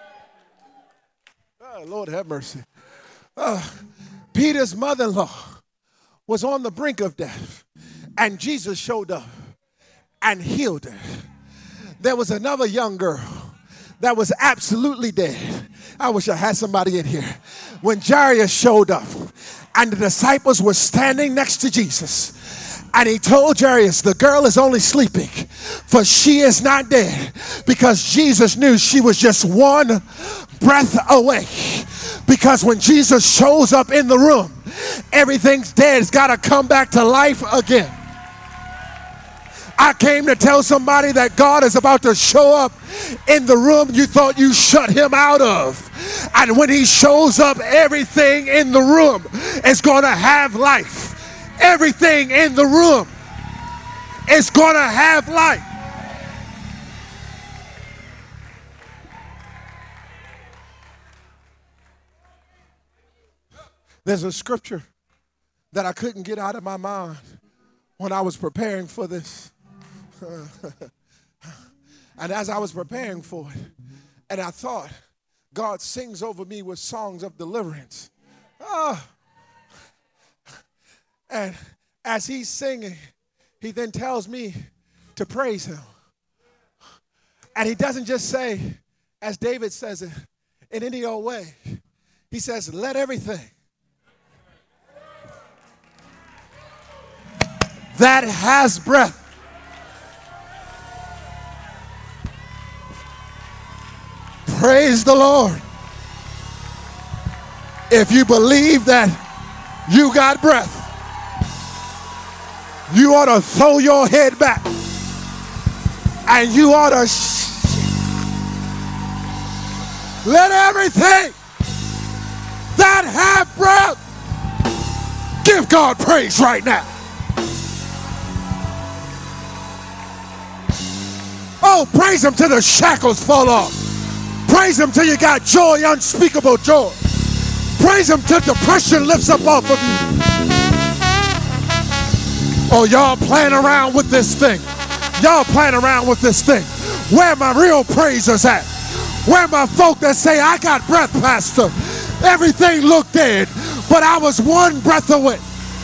Oh, Lord have mercy. Uh, Peter's mother-in-law was on the brink of death, and Jesus showed up and healed her. There was another young girl that was absolutely dead. I wish I had somebody in here. When Jairus showed up and the disciples were standing next to Jesus, and he told Jairus, the girl is only sleeping, for she is not dead, because Jesus knew she was just one breath away. Because when Jesus shows up in the room, everything's dead. It's got to come back to life again. I came to tell somebody that God is about to show up in the room you thought you shut him out of. And when he shows up, everything in the room is going to have life. Everything in the room is going to have life. There's a scripture that I couldn't get out of my mind when I was preparing for this. And as I was preparing for it, and I thought, God sings over me with songs of deliverance. Oh. And as he's singing, he then tells me to praise him. And he doesn't just say, as David says it, in any old way. He says, let everything that has breath praise the Lord. If you believe that you got breath, you ought to throw your head back and you ought to sh- let everything that have breath give God praise right now. Oh, praise him till the shackles fall off. Praise him till you got joy, unspeakable joy. Praise him till depression lifts up off of you. Oh, y'all playing around with this thing. Y'all playing around with this thing. Where my real praisers at? Where my folk that say, I got breath, Pastor. Everything looked dead, but I was one breath away.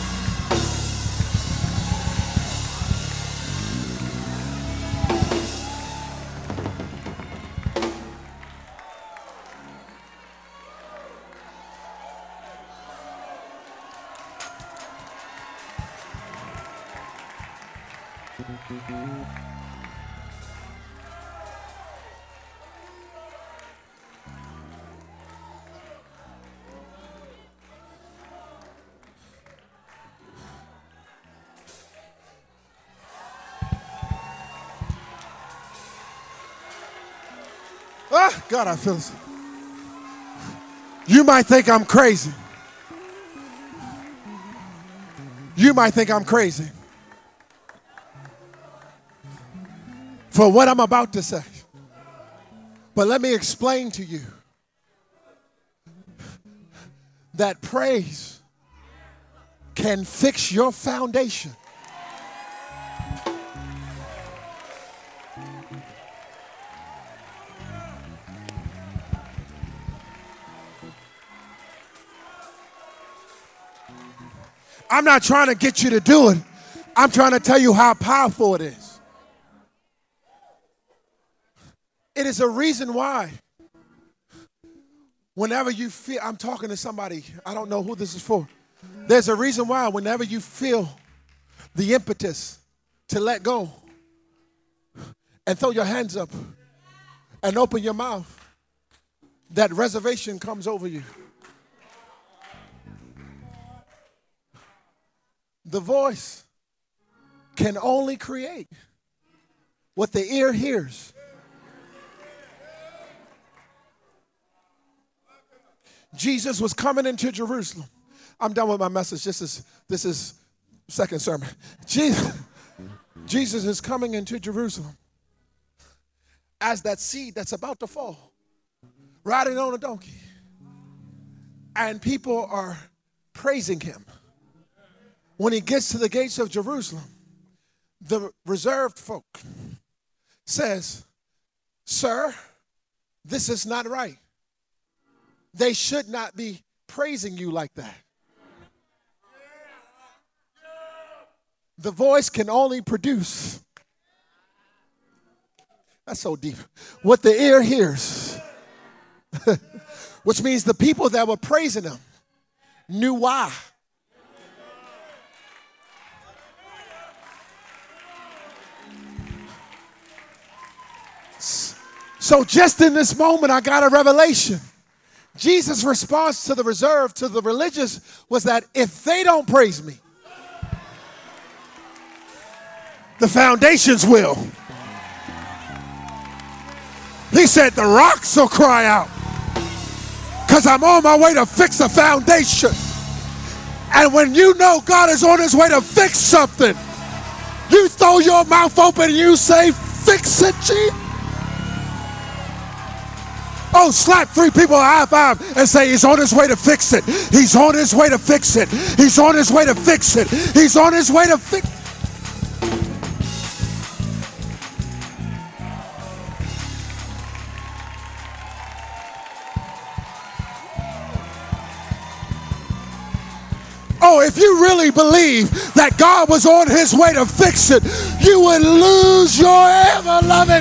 Ah, God, I feel this. You might think I'm crazy. You might think I'm crazy for what I'm about to say. But let me explain to you that praise can fix your foundation. I'm not trying to get you to do it. I'm trying to tell you how powerful it is. It is a reason why whenever you feel, I'm talking to somebody, I don't know who this is for. There's a reason why whenever you feel the impetus to let go and throw your hands up and open your mouth, that reservation comes over you. The voice can only create what the ear hears. Jesus was coming into Jerusalem. I'm done with my message. This is this is second sermon. Jesus, Jesus is coming into Jerusalem as that seed that's about to fall, riding on a donkey. And people are praising him. When he gets to the gates of Jerusalem, the reserved folk says, sir, this is not right. They should not be praising you like that. The voice can only produce, that's so deep, what the ear hears. Which means the people that were praising him knew why. So just in this moment, I got a revelation. Jesus' response to the reserved, to the religious, was that if they don't praise me, the foundations will. He said the rocks will cry out because I'm on my way to fix a foundation. And when you know God is on his way to fix something, you throw your mouth open and you say, fix it, Jesus. Oh, slap three people a high five and say, he's on his way to fix it. He's on his way to fix it. He's on his way to fix it. He's on his way to fix it. Oh, if you really believe that God was on his way to fix it, you would lose your ever-loving.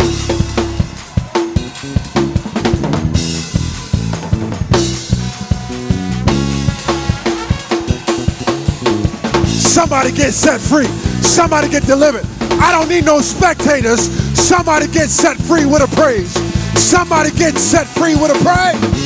Somebody get set free. Somebody get delivered. I don't need no spectators. Somebody get set free with a praise. Somebody get set free with a praise.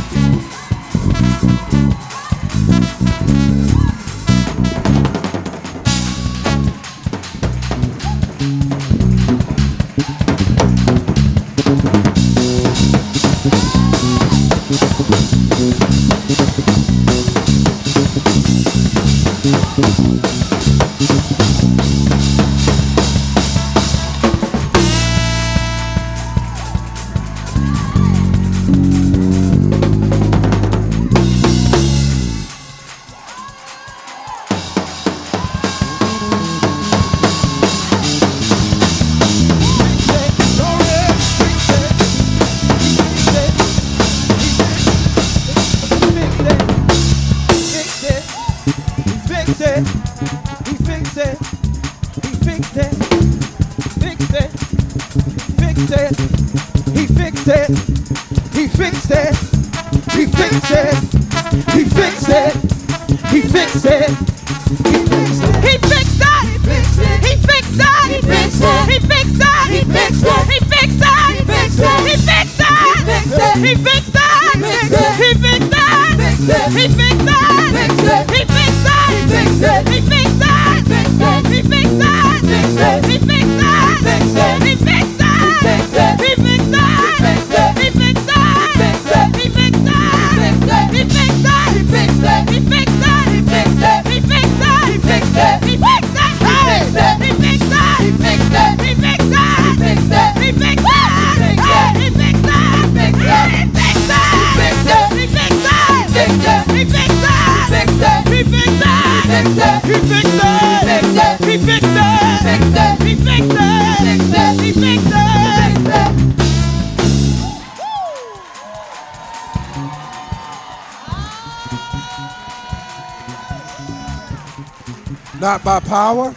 Not by power,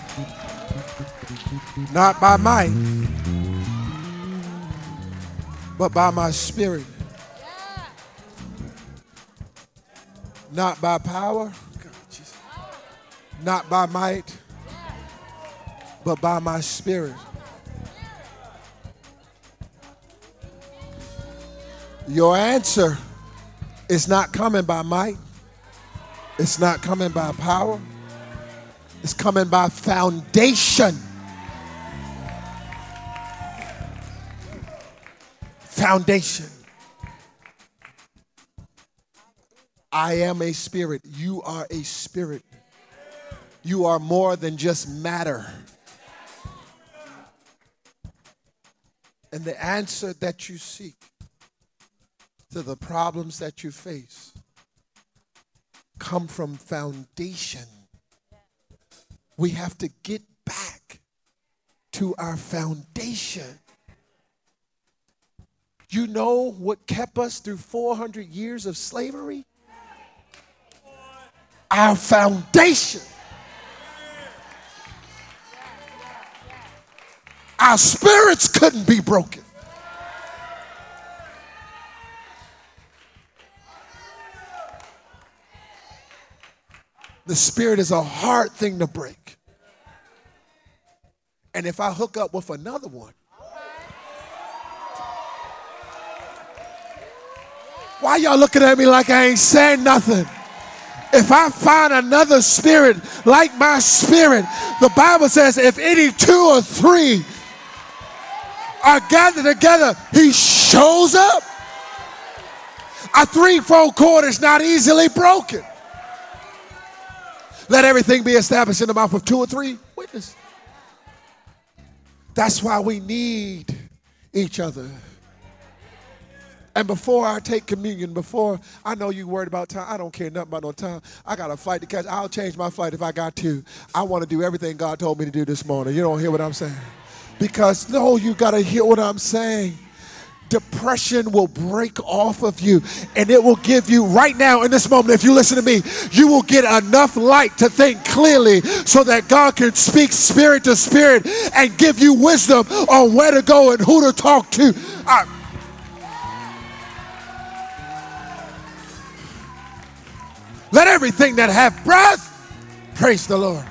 not by might, but by my spirit. Not by power, not by might, but by my spirit. Your answer is not coming by might. It's not coming by power. It's coming by foundation. Foundation. I am a spirit. You are a spirit. You are more than just matter. And the answer that you seek to the problems that you face come from foundation. We have to get back to our foundation. You know what kept us through four hundred years of slavery? Our foundation. Our spirits couldn't be broken. The spirit is a hard thing to break. And if I hook up with another one, why y'all looking at me like I ain't saying nothing? If I find another spirit like my spirit, the Bible says if any two or three are gathered together, he shows up. A threefold cord is not easily broken. Let everything be established in the mouth of two or three witnesses. That's why we need each other. And before I take communion, before I know you worried about time, I don't care nothing about no time. I got a flight to catch. I'll change my flight if I got to. I want to do everything God told me to do this morning. You don't hear what I'm saying? Because, no, you got to hear what I'm saying. Depression will break off of you, and it will give you, right now in this moment, if you listen to me, you will get enough light to think clearly so that God can speak spirit to spirit and give you wisdom on where to go and who to talk to. I, Let everything that have breath praise the Lord.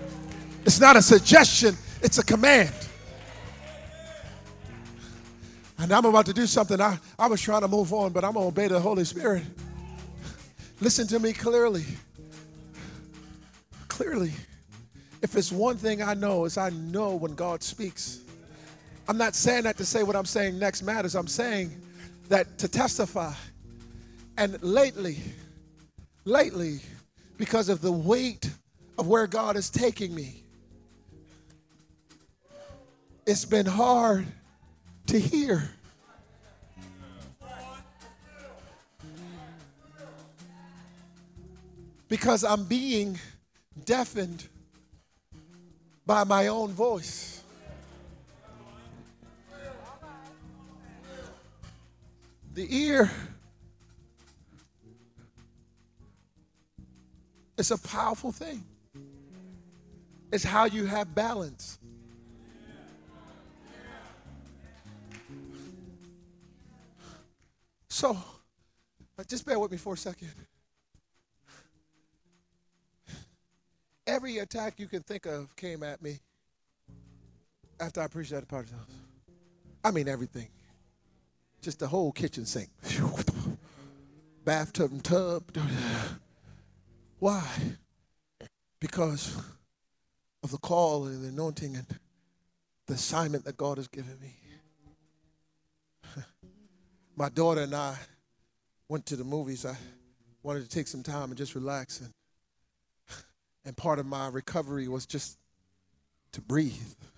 It's not a suggestion, it's a command. And I'm about to do something. I, I was trying to move on, but I'm going to obey the Holy Spirit. Listen to me clearly. Clearly. If it's one thing I know, is I know when God speaks. I'm not saying that to say what I'm saying next matters. I'm saying that to testify. And lately, lately, because of the weight of where God is taking me, it's been hard to hear. Because I'm being deafened by my own voice. The ear is a powerful thing. It's how you have balance. So, just bear with me for a second. Every attack you can think of came at me after I preached at the party house. I mean everything. Just the whole kitchen sink. Bathtub and tub. Why? Because of the call and the anointing and the assignment that God has given me. My daughter and I went to the movies. I wanted to take some time and just relax. And, and part of my recovery was just to breathe.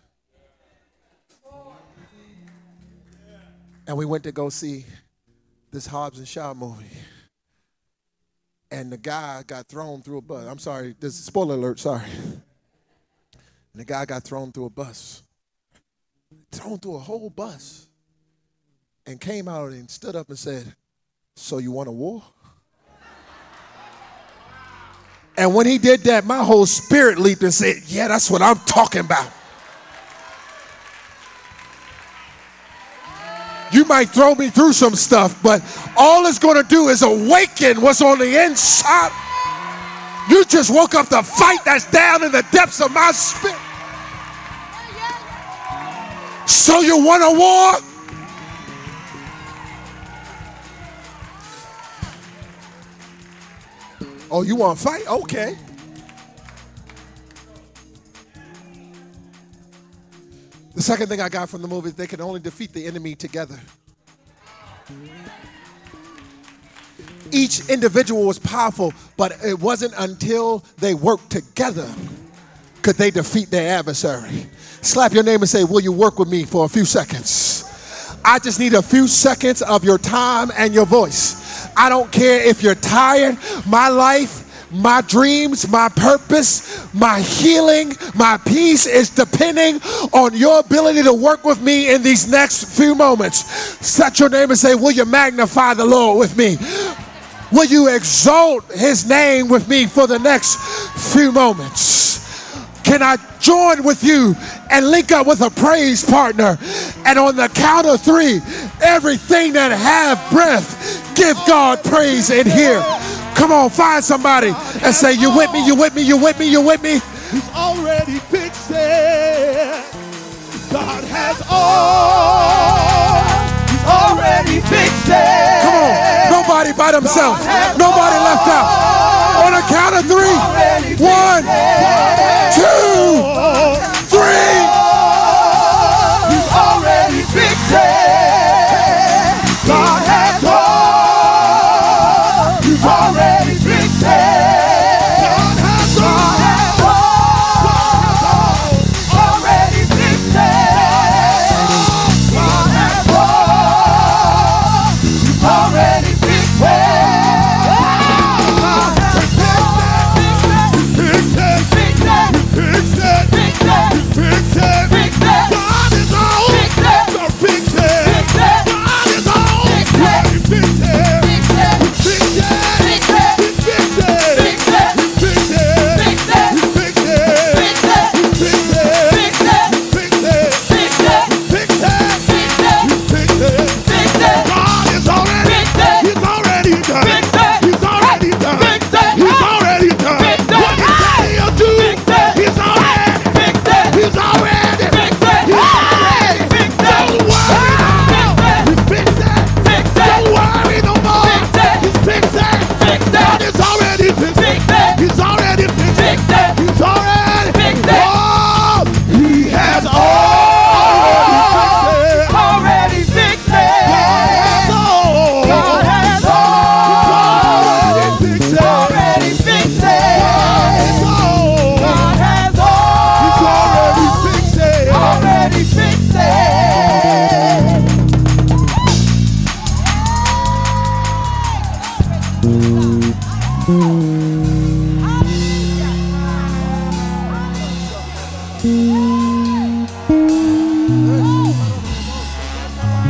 And we went to go see this Hobbs and Shaw movie. And the guy got thrown through a bus. I'm sorry, this is a spoiler alert, sorry. And the guy got thrown through a bus. Thrown through a whole bus. And came out and stood up and said, "So you want a war?" And when he did that, my whole spirit leaped and said, "Yeah, that's what I'm talking about." You might throw me through some stuff, but all it's going to do is awaken what's on the inside. You just woke up the fight that's down in the depths of my spirit. So you want a war? Oh, you want to fight? Okay. The second thing I got from the movie is they can only defeat the enemy together. Each individual was powerful, but it wasn't until they worked together could they defeat their adversary. Slap your neighbor and say, "Will you work with me for a few seconds?" I just need a few seconds of your time and your voice. I don't care if you're tired. My life, my dreams, my purpose, my healing, my peace is depending on your ability to work with me in these next few moments. Set your name and say, "Will you magnify the Lord with me? Will you exalt his name with me for the next few moments?" Can I join with you and link up with a praise partner? And on the count of three, everything that have breath, give God praise in here. Come on, find somebody and say, "You with me, you with me, you with me, you with me." He's already fixed it. God has all. He's already fixed it. Come on, nobody by themselves. Nobody left out. On the count of three. One, two, three. He's already fixed it. God has all. He's already fixed it. God has all. Already fixed it. God has all. He's already fixed it. God has fixed it. Fixed it. Fixed it. Fixed it.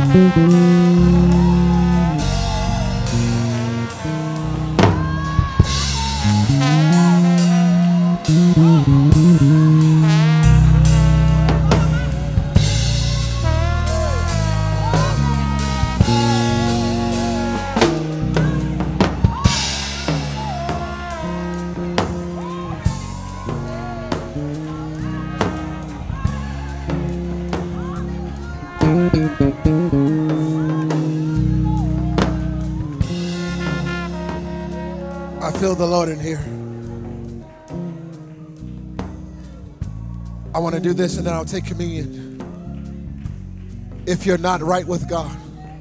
I feel the Lord in here. I want to do this and then I'll take communion. If you're not right with God,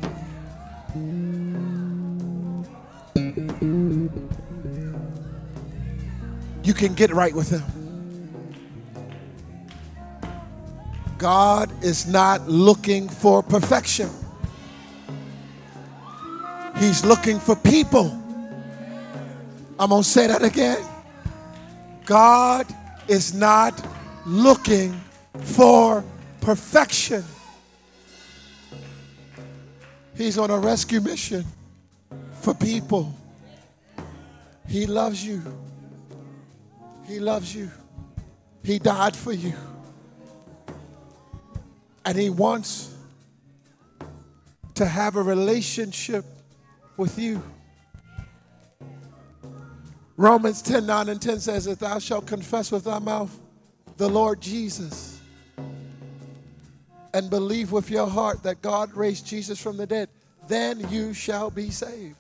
you can get right with Him. God is not looking for perfection. He's looking for people. I'm going to say that again. God is not looking for perfection. He's on a rescue mission for people. He loves you. He loves you. He died for you. And He wants to have a relationship with you. Romans ten, nine and ten says, if thou shalt confess with thy mouth the Lord Jesus and believe with your heart that God raised Jesus from the dead, then you shall be saved.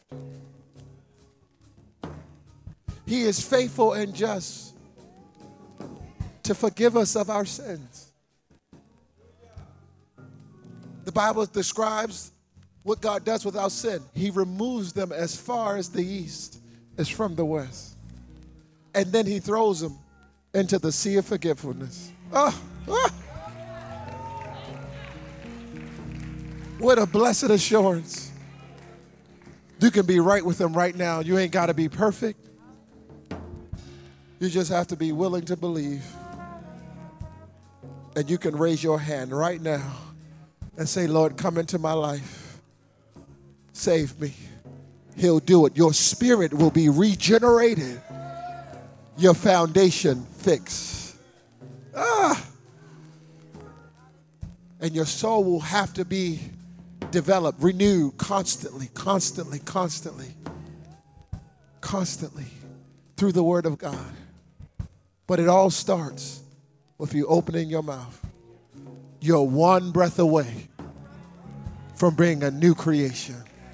He is faithful and just to forgive us of our sins. The Bible describes what God does without sin. He removes them as far as the east is from the west. And then He throws them into the sea of forgetfulness. Oh, oh. What a blessed assurance. You can be right with Him right now. You ain't got to be perfect. You just have to be willing to believe. And you can raise your hand right now and say, Lord, come into my life. Save me. He'll do it. Your spirit will be regenerated. Your foundation fixed. Ah. And your soul will have to be developed, renewed constantly, constantly, constantly, constantly through the Word of God. But it all starts with you opening your mouth. You're one breath away from being a new creation.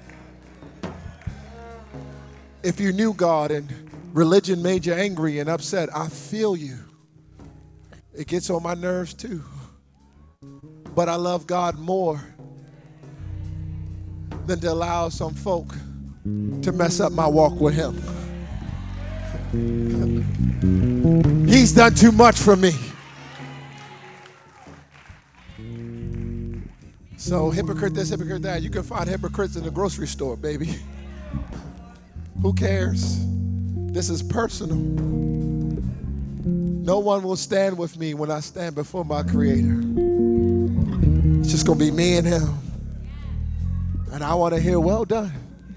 If you knew God and religion made you angry and upset, I feel you. It gets on my nerves too. But I love God more than to allow some folk to mess up my walk with Him. He's done too much for me. So hypocrite this, hypocrite that. You can find hypocrites in the grocery store, baby. Who cares? This is personal. No one will stand with me when I stand before my Creator. It's just going to be me and Him. And I want to hear, well done.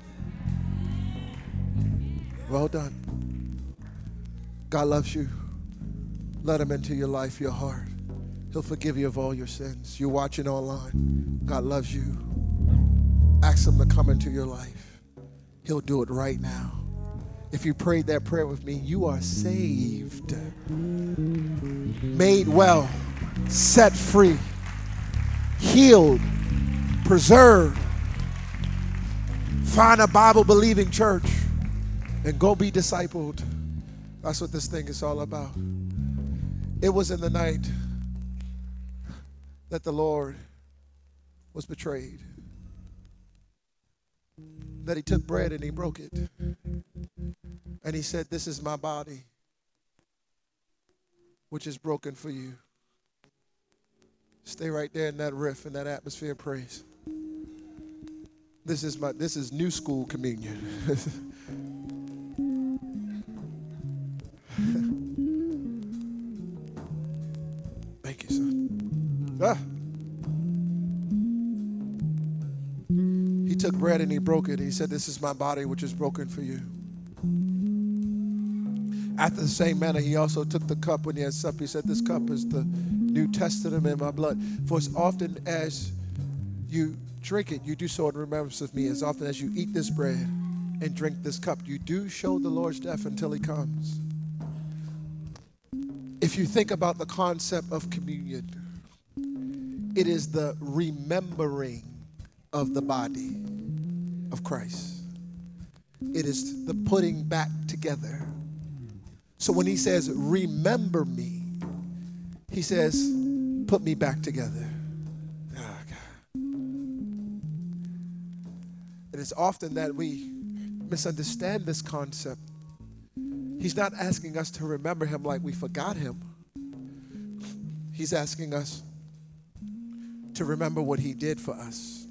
Well done. God loves you. Let Him into your life, your heart. He'll forgive you of all your sins. You're watching online. God loves you. Ask Him to come into your life. He'll do it right now. If you prayed that prayer with me, you are saved, made well, set free, healed, preserved. Find a Bible-believing church and go be discipled. That's what this thing is all about. It was in the night that the Lord was betrayed, that He took bread and He broke it. And He said, this is my body, which is broken for you. Stay right there in that riff, in that atmosphere of praise. This is my, this is new school communion. Thank you, son. Ah. took bread and he broke it. He said, this is my body which is broken for you. After the same manner, he also took the cup when he had supped. He said, this cup is the New Testament in my blood. For as often as you drink it, you do so in remembrance of me. As often as you eat this bread and drink this cup, you do show the Lord's death until he comes. If you think about the concept of communion, it is the remembering of the body of Christ. It is the putting back together. So when he says, remember me, he says, put me back together. Oh, God. It is often that we misunderstand this concept. He's not asking us to remember him like we forgot him. He's asking us to remember what he did for us.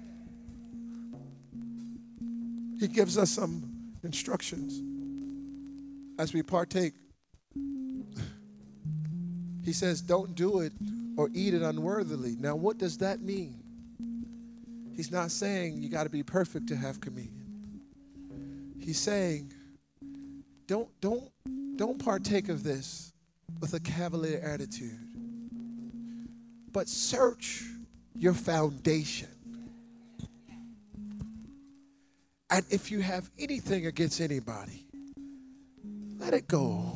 He gives us some instructions as we partake. He says, don't do it or eat it unworthily. Now, what does that mean? He's not saying you got to be perfect to have communion. He's saying, don't, don't, don't partake of this with a cavalier attitude, but search your foundation. And if you have anything against anybody, let it go.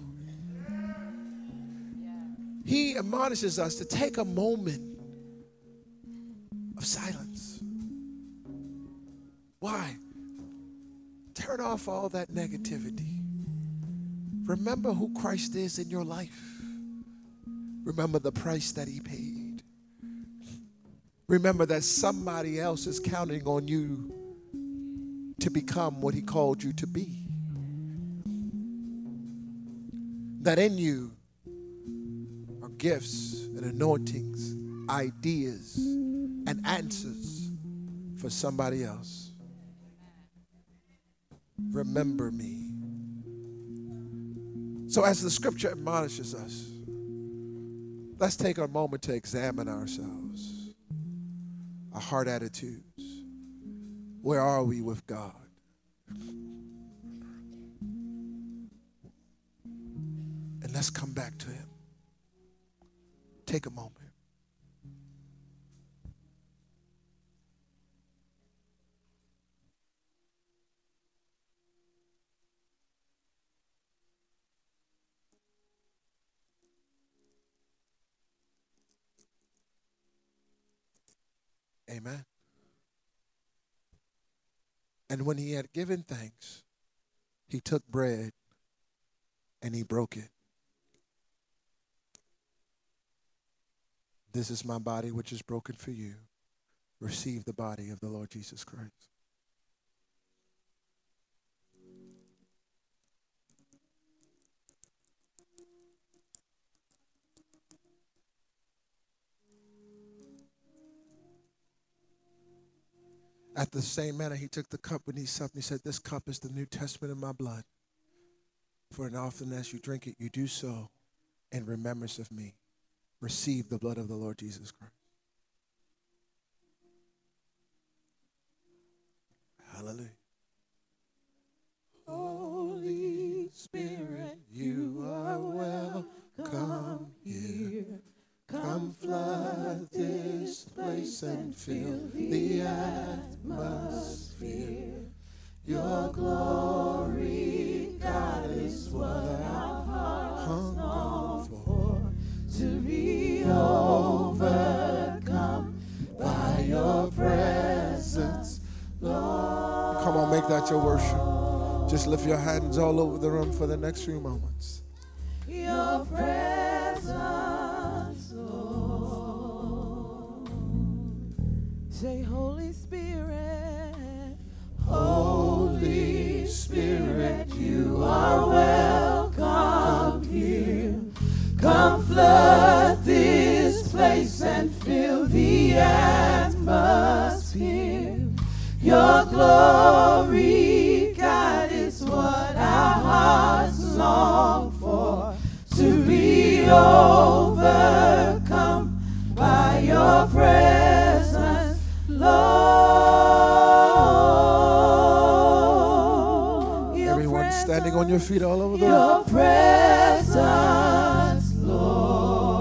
He admonishes us to take a moment of silence. Why? Turn off all that negativity. Remember who Christ is in your life. Remember the price that he paid. Remember that somebody else is counting on you to become what he called you to be. That in you are gifts and anointings, ideas, and answers for somebody else. Remember me. So as the scripture admonishes us, let's take a moment to examine ourselves, our heart attitudes. Where are we with God? And let's come back to him. Take a moment. Amen. And when he had given thanks, he took bread and he broke it. This is my body which is broken for you. Receive the body of the Lord Jesus Christ. At the same manner, he took the cup when he supped, and he said, this cup is the New Testament in my blood. For as often as you drink it, you do so in remembrance of me. Receive the blood of the Lord Jesus Christ. Hallelujah. Holy Spirit, you are welcome here. Come flood this place and fill the atmosphere. Your glory, God, is what our hearts long for. To be overcome by your presence, Lord. Come on, make that your worship. Just lift your hands all over the room for the next few moments. Your presence, Lord. Say, Holy Spirit, Holy Spirit, you are welcome here. Come flood this place and fill the atmosphere. Your glory, God, is what our hearts long for. To be overcome by your presence, Lord. on your feet all over the your world. presence, Lord.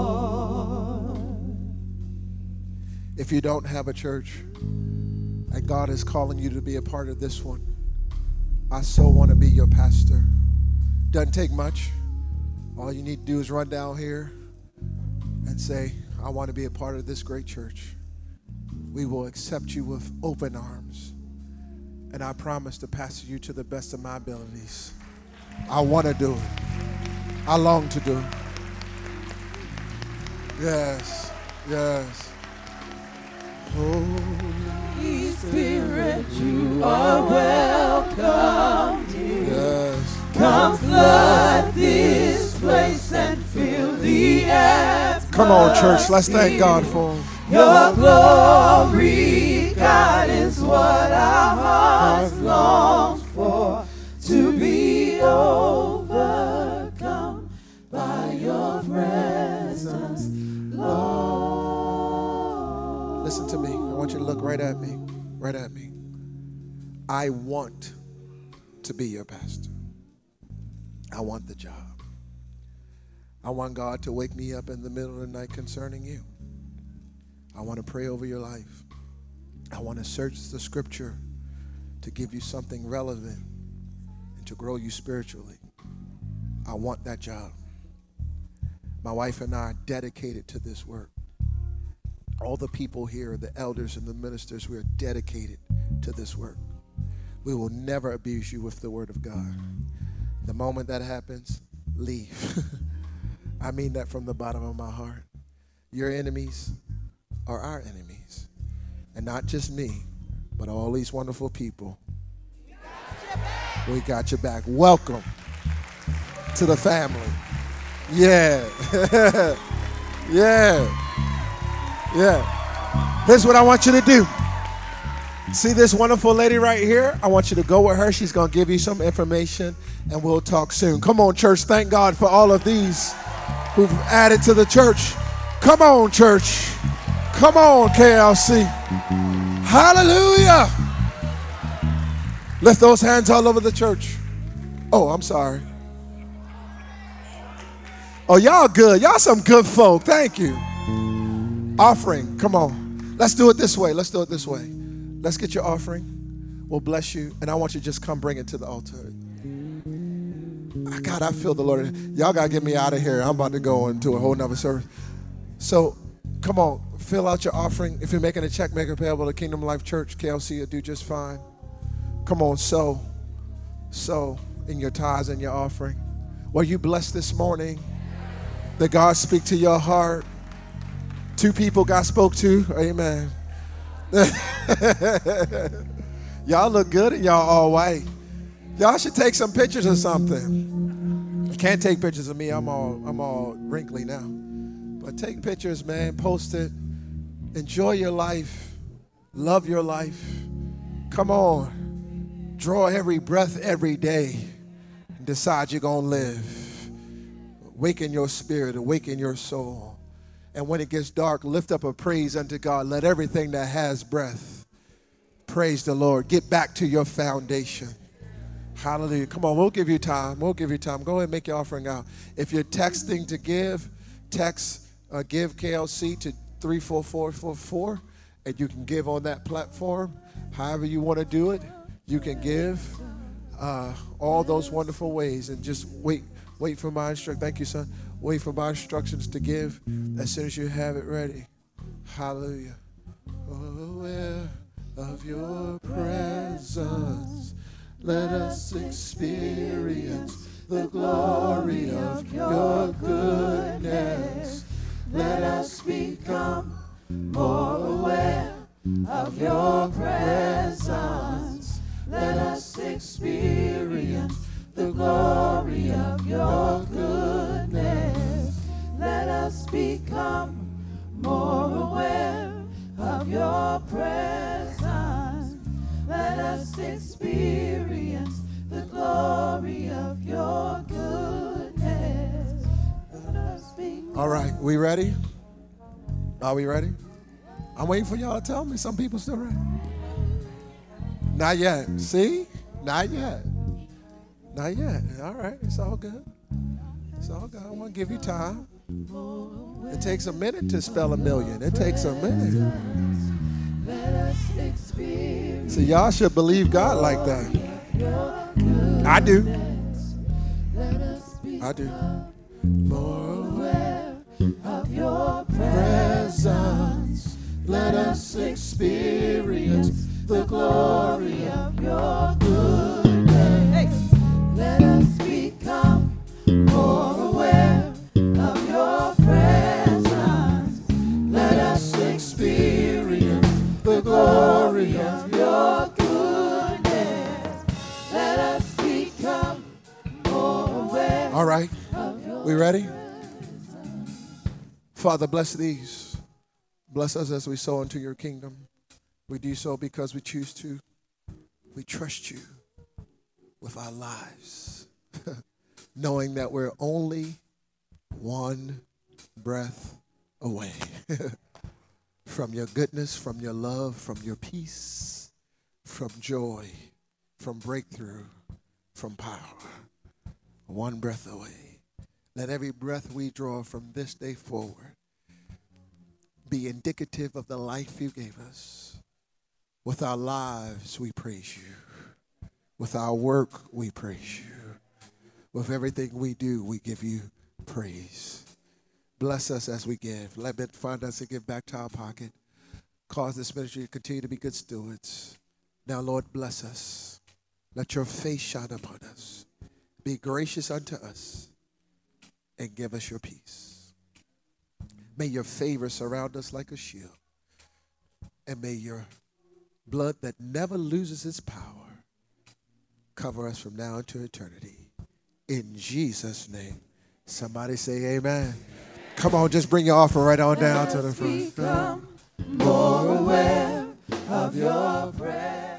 If you don't have a church and God is calling you to be a part of this one, I so want to be your pastor. Doesn't take much. All you need to do is run down here and say, I want to be a part of this great church. We will accept you with open arms. And I promise to pastor you to the best of my abilities. I want to do it. I long to do it. Yes, yes. Holy Spirit, you are welcome here. Yes. Come flood this place and fill the atmosphere. Come on, church. Let's thank God for him. Your glory, God, is what our hearts long for. To be overcome by your presence, Lord. Listen to me. I want you to look right at me. Right at me. I want to be your pastor. I want the job. I want God to wake me up in the middle of the night concerning you. I want to pray over your life. I want to search the scripture to give you something relevant and to grow you spiritually. I want that job. My wife and I are dedicated to this work. All the people here, the elders and the ministers, we are dedicated to this work. We will never abuse you with the word of God. The moment that happens, leave. I mean that from the bottom of my heart. Your enemies are our enemies. And not just me, but all these wonderful people. We got your back. Welcome to the family. Yeah. Yeah. Yeah. Here's what I want you to do. See this wonderful lady right here? I want you to go with her. She's going to give you some information, and we'll talk soon. Come on, church. Thank God for all of these who've added to the church. Come on, church. Come on, K L C. Hallelujah. Lift those hands all over the church. Oh, I'm sorry. Oh, y'all good. Y'all some good folk. Thank you. Offering. Come on. Let's do it this way. Let's do it this way. Let's get your offering. We'll bless you. And I want you to just come bring it to the altar. God, I feel the Lord. Y'all got to get me out of here. I'm about to go into a whole nother service. So come on. Fill out your offering. If you're making a check, make it payable to Kingdom Life Church. K L C will do just fine. Come on. Sow. Sow in your tithes and your offering. Were you blessed this morning? That God speak to your heart? Two people God spoke to. Amen. Y'all look good and y'all all white. Y'all should take some pictures or something. You can't take pictures of me. I'm all I'm all wrinkly now. But take pictures, man. Post it. Enjoy your life. Love your life. Come on. Draw every breath every day and decide you're going to live. Awaken your spirit. Awaken your soul. And when it gets dark, lift up a praise unto God. Let everything that has breath praise the Lord. Get back to your foundation. Hallelujah. Come on, we'll give you time. We'll give you time. Go ahead and make your offering out. If you're texting to give, text uh, give K L C to three four four four four, and you can give on that platform. However you want to do it, you can give uh, all those wonderful ways. And just wait, wait for my instructions. Thank you, son. Wait for my instructions to give as soon as you have it ready. Hallelujah. Aware of your presence, let us experience the glory of your goodness. Let us become more aware of your presence. Let us experience the glory of your goodness. Let us become more aware of your presence. Let us experience the glory of your goodness. Let us become. All right, we ready? Are we ready? I'm waiting for y'all to tell me. Some people still ready. Not yet. See? Not yet. Not yet. All right. It's all good. It's all good. I want to give you time. It takes a minute to spell a million. It takes a minute. So y'all should believe God like that. I do. I do. More aware of your presence. Let us experience the glory of your goodness. Let us become more aware of your presence. Let us experience the glory of your goodness. Let us become more aware. All right. We ready? Father, bless these. Bless us as we sow into your kingdom. We do so because we choose to. We trust you with our lives, knowing that we're only one breath away from your goodness, from your love, from your peace, from joy, from breakthrough, from power. One breath away. Let every breath we draw from this day forward be indicative of the life you gave us. With our lives, we praise you. With our work, we praise you. With everything we do, we give you praise. Bless us as we give. Let it find us and give back to our pocket. Cause this ministry to continue to be good stewards. Now, Lord, bless us. Let your face shine upon us. Be gracious unto us and give us your peace. May your favor surround us like a shield. And may your blood that never loses its power cover us from now into eternity. In Jesus' name. Somebody say amen. Amen. Come on, just bring your offering right on down to the front. More aware of your prayer.